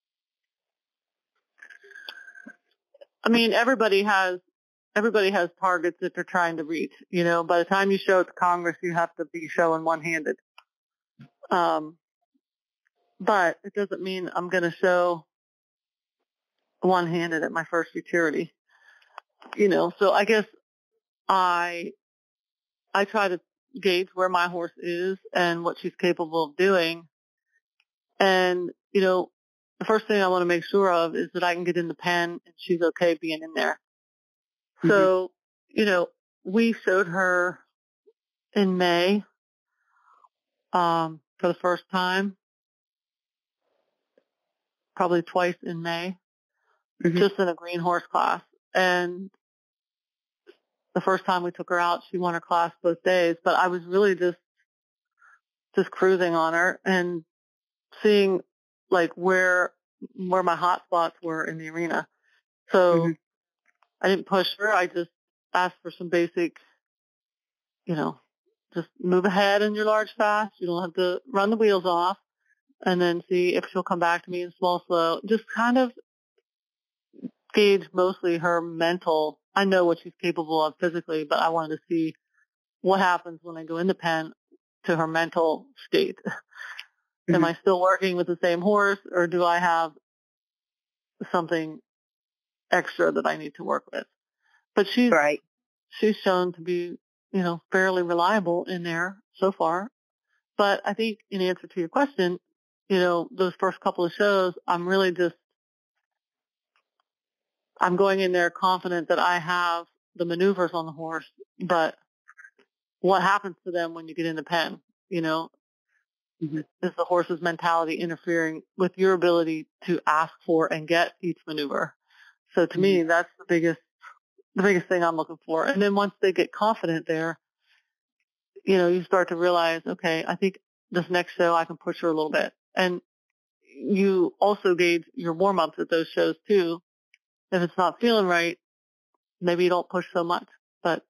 I mean, everybody has, everybody has targets that they're trying to reach. You know, by the time you show it to Congress, you have to be showing one-handed. Um, but it doesn't mean I'm going to show one-handed at my first futurity. You know, so I guess I, I try to gauge where my horse is and what she's capable of doing. And, you know, the first thing I want to make sure of is that I can get in the pen and she's okay being in there. Mm-hmm. So, you know, we showed her in May, um, for the first time, probably twice in May, mm-hmm. just in a green horse class. And the first time we took her out, she won her class both days, but I was really just, just cruising on her and seeing like where, where my hot spots were in the arena. So mm-hmm. I didn't push her. I just asked for some basic, you know, just move ahead in your large fast. You don't have to run the wheels off, and then see if she'll come back to me in small slow. Just kind of gauge mostly her mental. I know what she's capable of physically, but I wanted to see what happens when I go in the pen to her mental state. Mm-hmm. Am I still working with the same horse, or do I have something extra that I need to work with? But she's right. she's shown to be, you know, fairly reliable in there so far. But I think in answer to your question, you know, those first couple of shows, I'm really just, I'm going in there confident that I have the maneuvers on the horse, but what happens to them when you get in the pen, you know, mm-hmm. is the horse's mentality interfering with your ability to ask for and get each maneuver. So to mm-hmm. me, that's the biggest, the biggest thing I'm looking for. And then once they get confident there, you know, you start to realize, okay, I think this next show I can push her a little bit. And you also gauge your warm-ups at those shows too. If it's not feeling right, maybe you don't push so much. But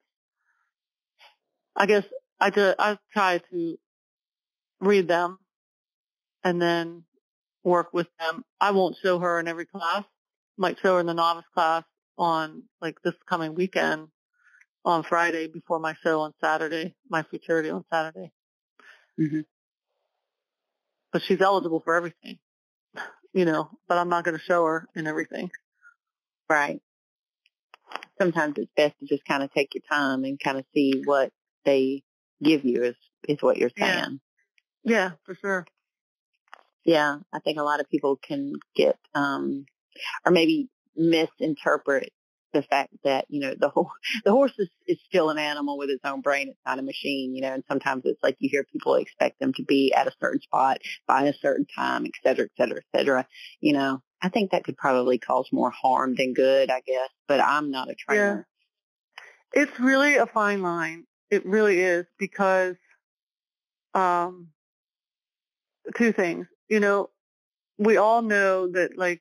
I guess I, do, I try to read them and then work with them. I won't show her in every class. Might show her in the novice class on like this coming weekend on Friday before my show on Saturday, my futurity on Saturday. Mm-hmm. But she's eligible for everything, you know, but I'm not going to show her in everything. Right. Sometimes it's best to just kind of take your time and kind of see what they give you is, is what you're saying. Yeah, yeah, for sure. Yeah, I think a lot of people can get, um, or maybe misinterpret the fact that, you know, the whole, the horse is, is still an animal with its own brain. It's not a machine, you know, and sometimes it's like you hear people expect them to be at a certain spot by a certain time, et cetera, et cetera, et cetera. You know, I think that could probably cause more harm than good, I guess, but I'm not a trainer. Yeah. It's really a fine line. It really is because, um, two things, you know, we all know that like,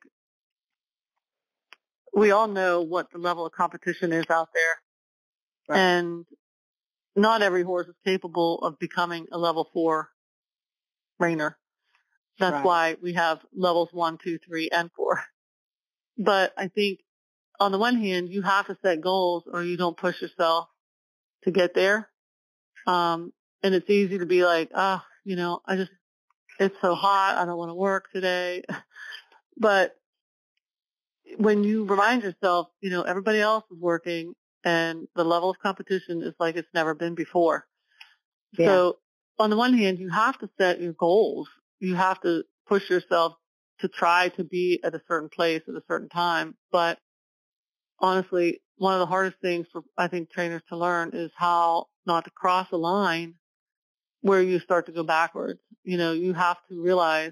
we all know what the level of competition is out there. Right. And not every horse is capable of becoming a level four reiner. That's right. Why we have levels one, two, three, and four. But I think on the one hand, you have to set goals or you don't push yourself to get there. Um, and it's easy to be like, oh, you know, I just, it's so hot. I don't want to work today. But when you remind yourself, you know, everybody else is working and the level of competition is like it's never been before. Yeah. So on the one hand, you have to set your goals. You have to push yourself to try to be at a certain place at a certain time. But honestly, one of the hardest things for, I think, trainers to learn is how not to cross a line where you start to go backwards. You know, you have to realize,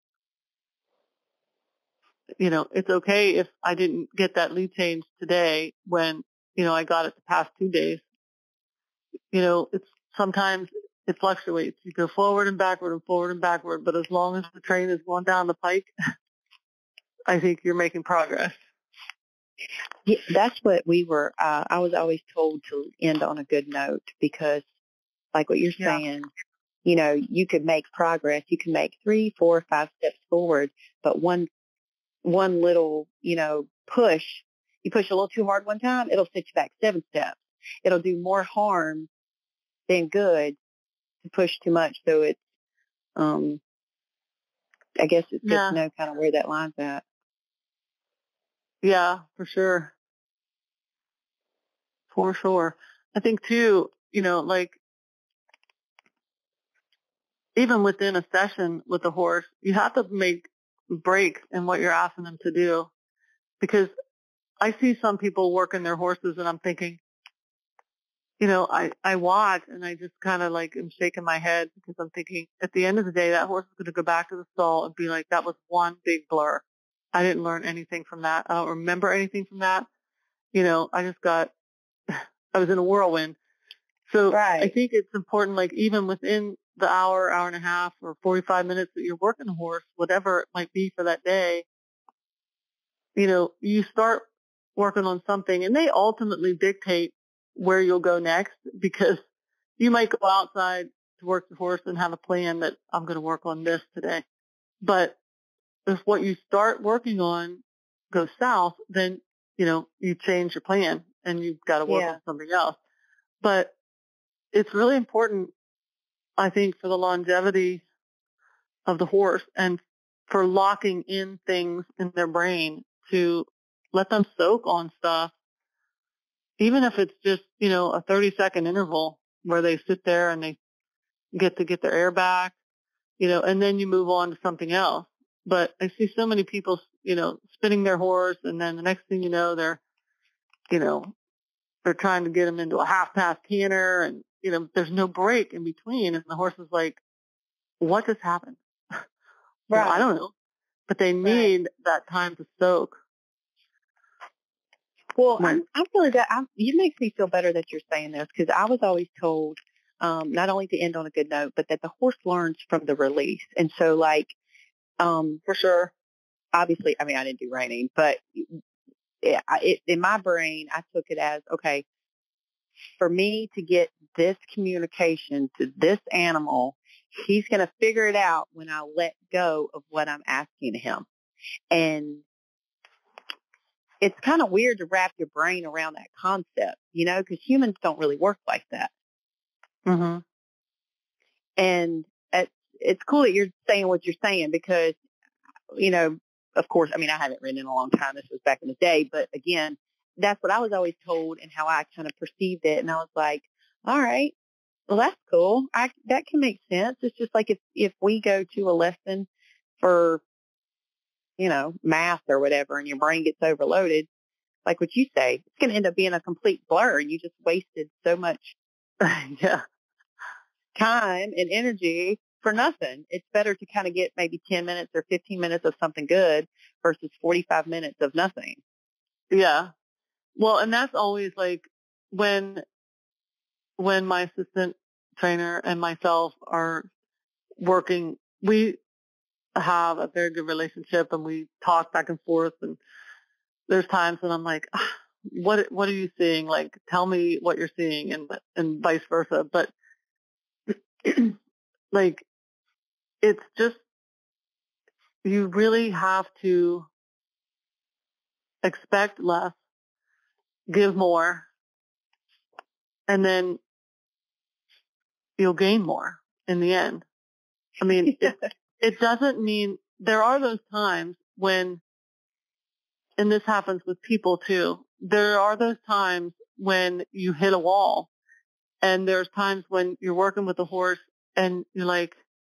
you know, it's okay if I didn't get that lead change today when, you know, I got it the past two days. You know, it's sometimes it fluctuates. You go forward and backward and forward and backward, but as long as the train is going down the pike, I think you're making progress. Yeah, that's what we were, uh, I was always told to end on a good note because like what you're saying, yeah. You know, you could make progress. You can make three, four, five steps forward, but one, one little, you know, push, you push a little too hard one time, it'll set you back seven steps. It'll do more harm than good to push too much. So it's, um, I guess it's yeah. good to know kind of where that line's at. Yeah, for sure. For sure. I think too, you know, like even within a session with a horse, you have to make breaks in what you're asking them to do. Because I see some people working their horses and I'm thinking, you know, I, I watch and I just kind of like am shaking my head because I'm thinking at the end of the day, that horse is going to go back to the stall and be like, that was one big blur. I didn't learn anything from that. I don't remember anything from that. You know, I just got, I was in a whirlwind. So right. I think it's important, like even within the hour, hour and a half, or forty-five minutes that you're working a horse, whatever it might be for that day, you know, you start working on something and they ultimately dictate where you'll go next because you might go outside to work the horse and have a plan that I'm going to work on this today. But if what you start working on goes south, then, you know, you change your plan and you've got to work yeah. on something else. But it's really important, I think, for the longevity of the horse and for locking in things in their brain to let them soak on stuff, even if it's just, you know, a thirty second interval where they sit there and they get to get their air back, you know, and then you move on to something else. But I see so many people, you know, spinning their horse and then the next thing you know, they're, you know, they're trying to get them into a half pass canter and, you know, there's no break in between. And the horse is like, what just happened? Right. Well, I don't know. But they need right. that time to soak. Well, When, I'm, I'm really that. I'm, it makes me feel better that you're saying this because I was always told um, not only to end on a good note, but that the horse learns from the release. And so, like, um, for sure. obviously, I mean, I didn't do reining, but it, I- it, in my brain, I took it as okay for me to get this communication to this animal. He's going to figure it out when I let go of what I'm asking him, and it's kind of weird to wrap your brain around that concept, you know, because humans don't really work like that. Mm-hmm. And it's, it's cool that you're saying what you're saying because, you know, of course, I mean, I haven't ridden in a long time. This was back in the day. But again, that's what I was always told and how I kind of perceived it. And I was like, all right, well, that's cool. I, that can make sense. It's just like if, if we go to a lesson for, you know, math or whatever and your brain gets overloaded, like what you say, it's going to end up being a complete blur. You just wasted so much Yeah. time and energy for nothing. It's better to kind of get maybe ten minutes or fifteen minutes of something good versus forty-five minutes of nothing. Yeah. Well, and that's always like when, when my assistant trainer and myself are working, we have a very good relationship and we talk back and forth, and there's times when I'm like, "Ah, what, what are you seeing? Like, tell me what you're seeing," and, and vice versa. But like, it's just, you really have to expect less, give more, and then you'll gain more in the end. I mean, it, it doesn't mean, there are those times when, and this happens with people too, there are those times when you hit a wall, and there's times when you're working with a horse and you're like,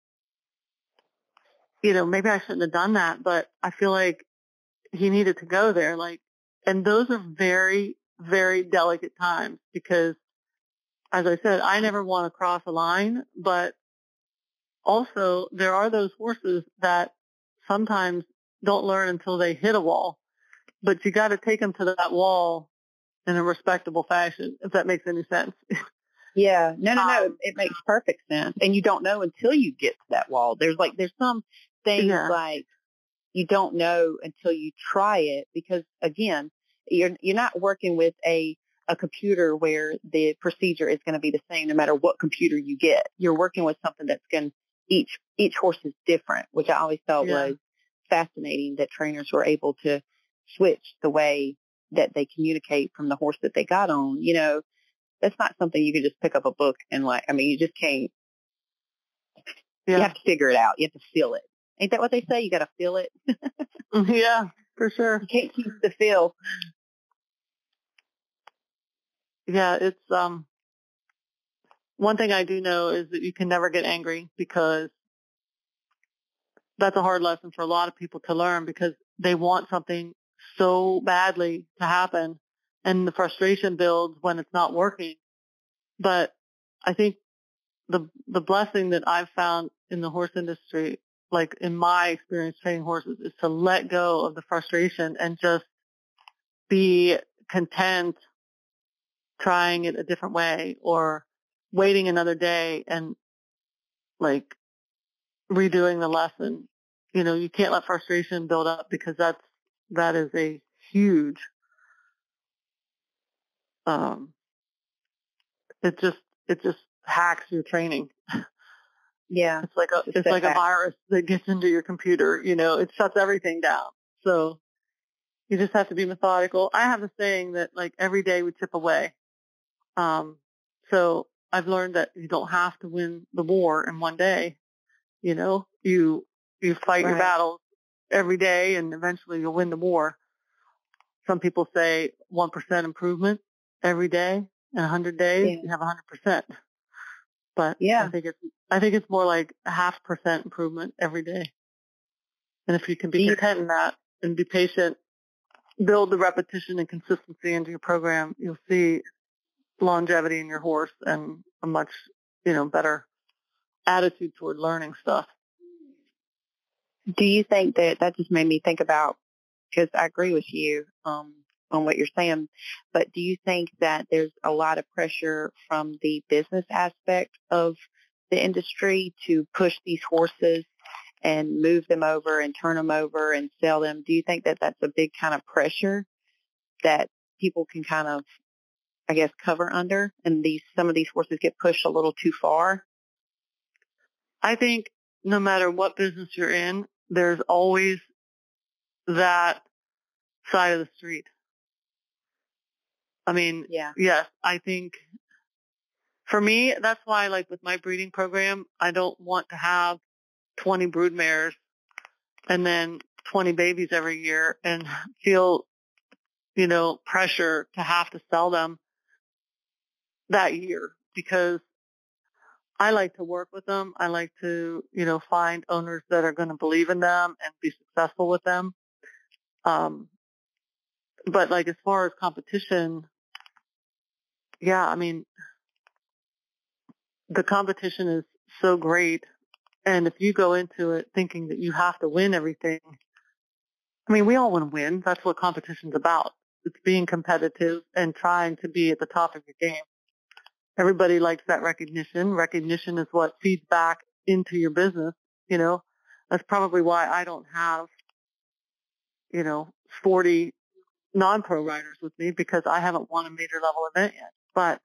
you know, maybe I shouldn't have done that, but I feel like he needed to go there. Like, and those are very, very delicate times because, as I said, I never want to cross a line, but also there are those horses that sometimes don't learn until they hit a wall, but you got to take them to that wall in a respectable fashion, if that makes any sense. Yeah, no, no, no. Um, It makes perfect sense. And you don't know until you get to that wall. There's like, there's some things yeah, like you don't know until you try it because again, you're, you're not working with a, a computer where the procedure is going to be the same no matter what computer you get. You're working with something that's going to, each, each horse is different, which I always thought yeah, was fascinating that trainers were able to switch the way that they communicate from the horse that they got on. You know, that's not something you can just pick up a book and like, I mean, you just can't, you yeah, have to figure it out. You have to feel it. Ain't that what they say? You got to feel it. yeah, for sure. You can't keep the feel. Yeah, it's, um, one thing I do know is that you can never get angry because that's a hard lesson for a lot of people to learn because they want something so badly to happen and the frustration builds when it's not working. But I think the the blessing that I've found in the horse industry, like in my experience training horses, is to let go of the frustration and just be content trying it a different way or waiting another day and like redoing the lesson. You know, you can't let frustration build up because that's, that is a huge, um, it just, it just hacks your training. Yeah. It's like a, Just it's sit like a back. virus that gets into your computer, you know, it shuts everything down. So you just have to be methodical. I have a saying that like every day we chip away. Um, so I've learned that you don't have to win the war in one day. You know, you, you fight your Right. battles every day and eventually you'll win the war. Some people say one percent improvement every day. In a hundred days, Yeah. you have a hundred percent. But Yeah. I think it's, I think it's more like a half percent improvement every day. And if you can Do be you, content in that and be patient, build the repetition and consistency into your program, you'll see longevity in your horse and a much, you know, better attitude toward learning stuff. do you think that that just made me think about, because I agree with you. Um, on what you're saying, but do you think that there's a lot of pressure from the business aspect of the industry to push these horses and move them over and turn them over and sell them? Do you think that that's a big kind of pressure that people can kind of, I guess, cover under, and these some of these horses get pushed a little too far? I think no matter what business you're in, there's always that side of the street. I mean, Yeah. yes, I think for me, that's why, like with my breeding program, I don't want to have twenty brood mares and then twenty babies every year and feel, you know, pressure to have to sell them that year, because I like to work with them. I like to, you know, find owners that are going to believe in them and be successful with them. Um, but like as far as competition, yeah, I mean, the competition is so great. And if you go into it thinking that you have to win everything, I mean, we all want to win. That's what competition's about. It's being competitive and trying to be at the top of your game. Everybody likes that recognition. Recognition is what feeds back into your business. You know, that's probably why I don't have, you know, forty non-pro riders with me, because I haven't won a major level event yet. But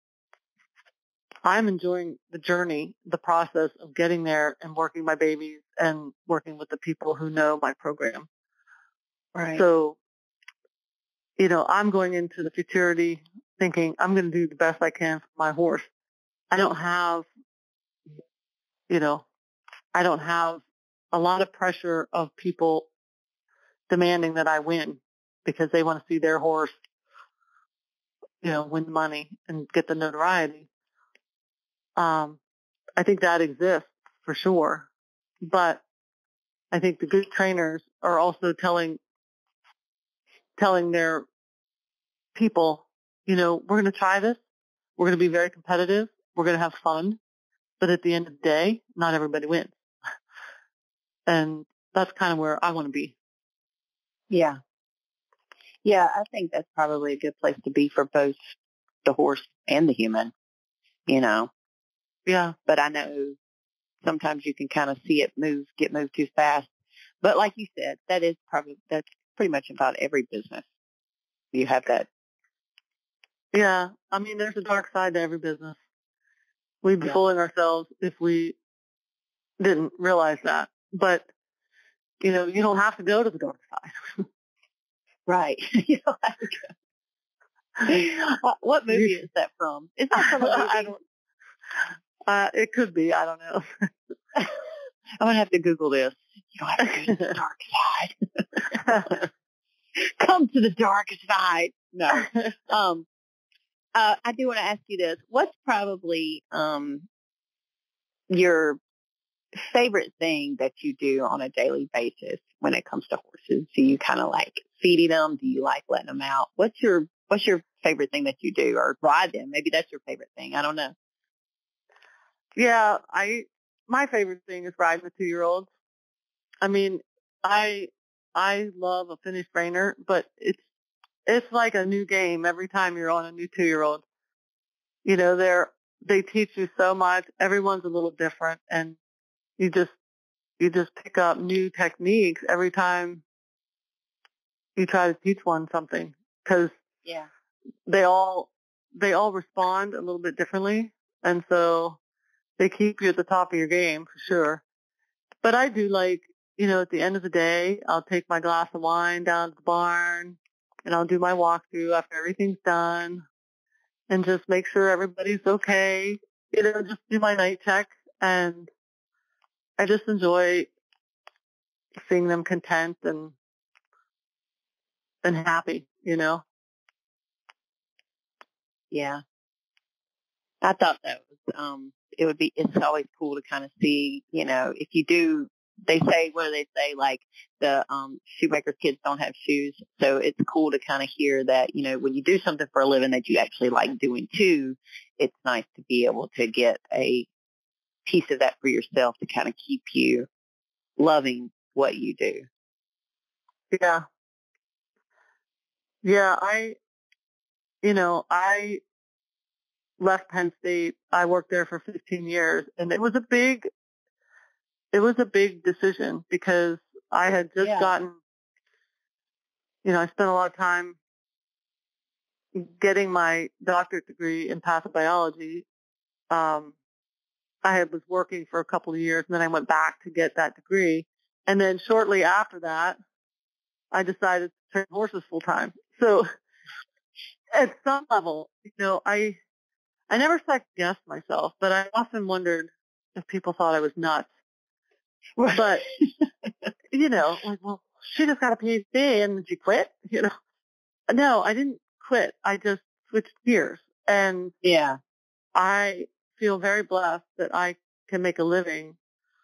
I'm enjoying the journey, the process of getting there and working my babies and working with the people who know my program. Right. So, you know, I'm going into the futurity thinking I'm going to do the best I can for my horse. I don't have, you know, I don't have a lot of pressure of people demanding that I win because they want to see their horse, you know, win money and get the notoriety. Um, I think that exists for sure. But I think the good trainers are also telling, telling their people, you know, we're going to try this. We're going to be very competitive. We're going to have fun. But at the end of the day, not everybody wins. And that's kind of where I want to be. Yeah. Yeah, I think that's probably a good place to be for both the horse and the human, you know. Yeah. But I know sometimes you can kind of see it move, get moved too fast. But like you said, that is probably, that's pretty much about every business. You have that. Yeah. I mean, there's a dark side to every business. We'd be Yeah. fooling ourselves if we didn't realize that. But, you know, you don't have to go to the dark side. Right. You know, uh, what movie is that from? Is that from a movie? I don't, uh, it could be. I don't know. I'm going to have to Google this. You don't have to go to the dark side. Come to the dark side. No. Um, uh, I do want to ask you this. What's probably um, your favorite thing that you do on a daily basis when it comes to horses? Do you kind of like feeding them? Do you like letting them out? What's your What's your favorite thing that you do, or ride them? Maybe that's your favorite thing. I don't know. Yeah, I my favorite thing is riding the two-year-olds. I mean, I I love a finished trainer, but it's it's like a new game every time you're on a new two-year-old. You know, they're they teach you so much. Everyone's a little different, and you just you just pick up new techniques every time you try to teach one something, because Yeah. they all they all respond a little bit differently, and so they keep you at the top of your game for sure. But I do like, you know, at the end of the day, I'll take my glass of wine down to the barn and I'll do my walkthrough after everything's done and just make sure everybody's okay. You know, just do my night check, and I just enjoy seeing them content and and happy, you know. Yeah. I thought that was, um, it would be, it's always cool to kind of see, you know, if you do, they say, what do they say? Like the, um, shoemaker's kids don't have shoes. So it's cool to kind of hear that, you know, when you do something for a living that you actually like doing too, it's nice to be able to get a piece of that for yourself to kind of keep you loving what you do. Yeah. Yeah, I, you know, I left Penn State. I worked there for fifteen years, and it was a big, it was a big decision because I had just Yeah. gotten, you know, I spent a lot of time getting my doctorate degree in pathobiology. Um, I had was working for a couple of years, and then I went back to get that degree. And then shortly after that, I decided to train horses full time. So at some level, you know, I I never second guessed myself, but I often wondered if people thought I was nuts. But you know, like, well, she just got a P H D and she quit. You know, no, I didn't quit. I just switched gears, and Yeah. I feel very blessed that I can make a living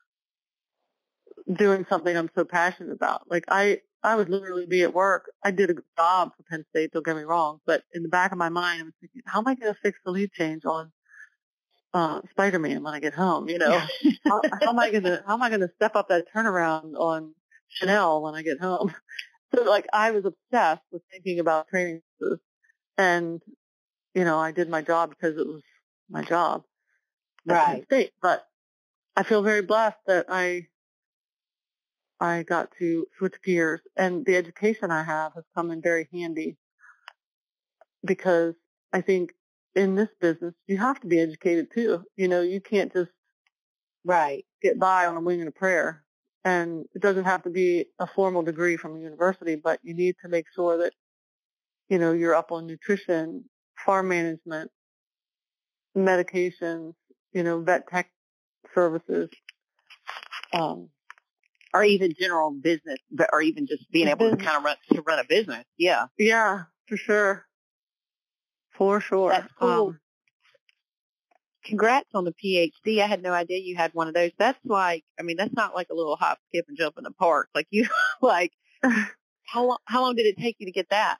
doing something I'm so passionate about. Like I, I would literally be at work. I did a good job for Penn State, don't get me wrong, but in the back of my mind, I was thinking, how am I going to fix the lead change on uh, Spider-Man when I get home? You know, how, how am I going to, how am I going to step up that turnaround on Chanel when I get home? So like I was obsessed with thinking about training horses, and you know, I did my job because it was my job at Penn Right. State. But I feel very blessed that I I got to switch gears, and the education I have has come in very handy because I think in this business you have to be educated too. You know, you can't just Right. get by on a wing and a prayer. And it doesn't have to be a formal degree from a university, but you need to make sure that, you know, you're up on nutrition, farm management, medications, you know, vet tech services. Um, Or even general business, but- or even just being able to business. kind of run to run a business. Yeah. Yeah, for sure. For sure. That's cool. Um, Congrats on the P H D. I had no idea you had one of those. That's like, I mean, that's not like a little hop, skip, and jump in the park. Like you, like, how long, how long did it take you to get that?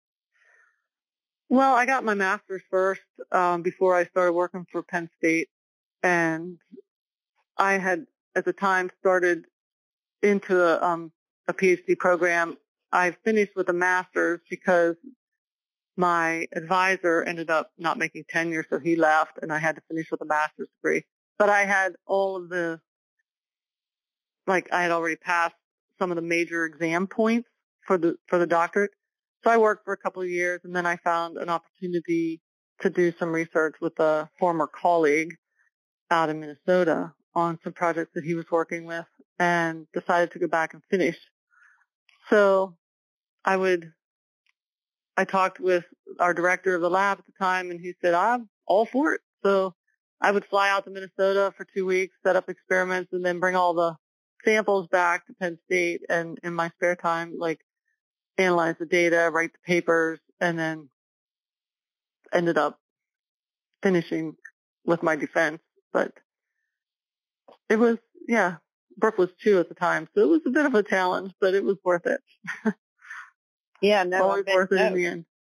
Well, I got my master's first um, before I started working for Penn State, and I had at the time started into a, um, a PhD program. I finished with a master's because my advisor ended up not making tenure, so he left, and I had to finish with a master's degree. But I had all of the, like, I had already passed some of the major exam points for the for the doctorate. So I worked for a couple of years, and then I found an opportunity to do some research with a former colleague out in Minnesota on some projects that he was working with, and decided to go back and finish. So I would, I talked with our director of the lab at the time, and he said, I'm all for it. So I would fly out to Minnesota for two weeks, set up experiments, and then bring all the samples back to Penn State, and in my spare time, like, analyze the data, write the papers, and then ended up finishing with my defense. But it was, yeah, Brooke was two at the time, so it was a bit of a challenge, but it was worth it. Yeah, no, Always worth it in the end.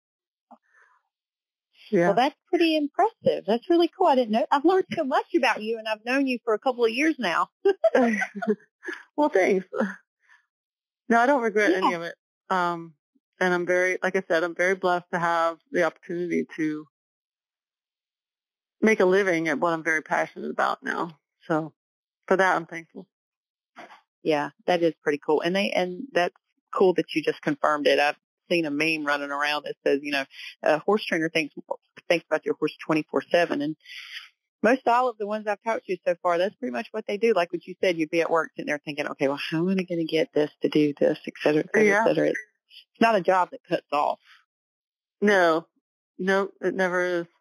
Yeah. Well, that's pretty impressive. That's really cool. I didn't know. I've learned so much about you, and I've known you for a couple of years now. Well, thanks. No, I don't regret Yeah. any of it. Um, and I'm very, like I said, I'm very blessed to have the opportunity to make a living at what I'm very passionate about now. So for that, I'm thankful. Yeah, that is pretty cool. And they, and that's cool that you just confirmed it. I've seen a meme running around that says, you know, a horse trainer thinks, thinks about your horse twenty-four seven. And most all of the ones I've talked to so far, that's pretty much what they do. Like what you said, you'd be at work sitting there thinking, okay, well, how am I going to get this to do this, et cetera, et cetera, Yeah. et cetera. It's not a job that cuts off. No, no, it never is.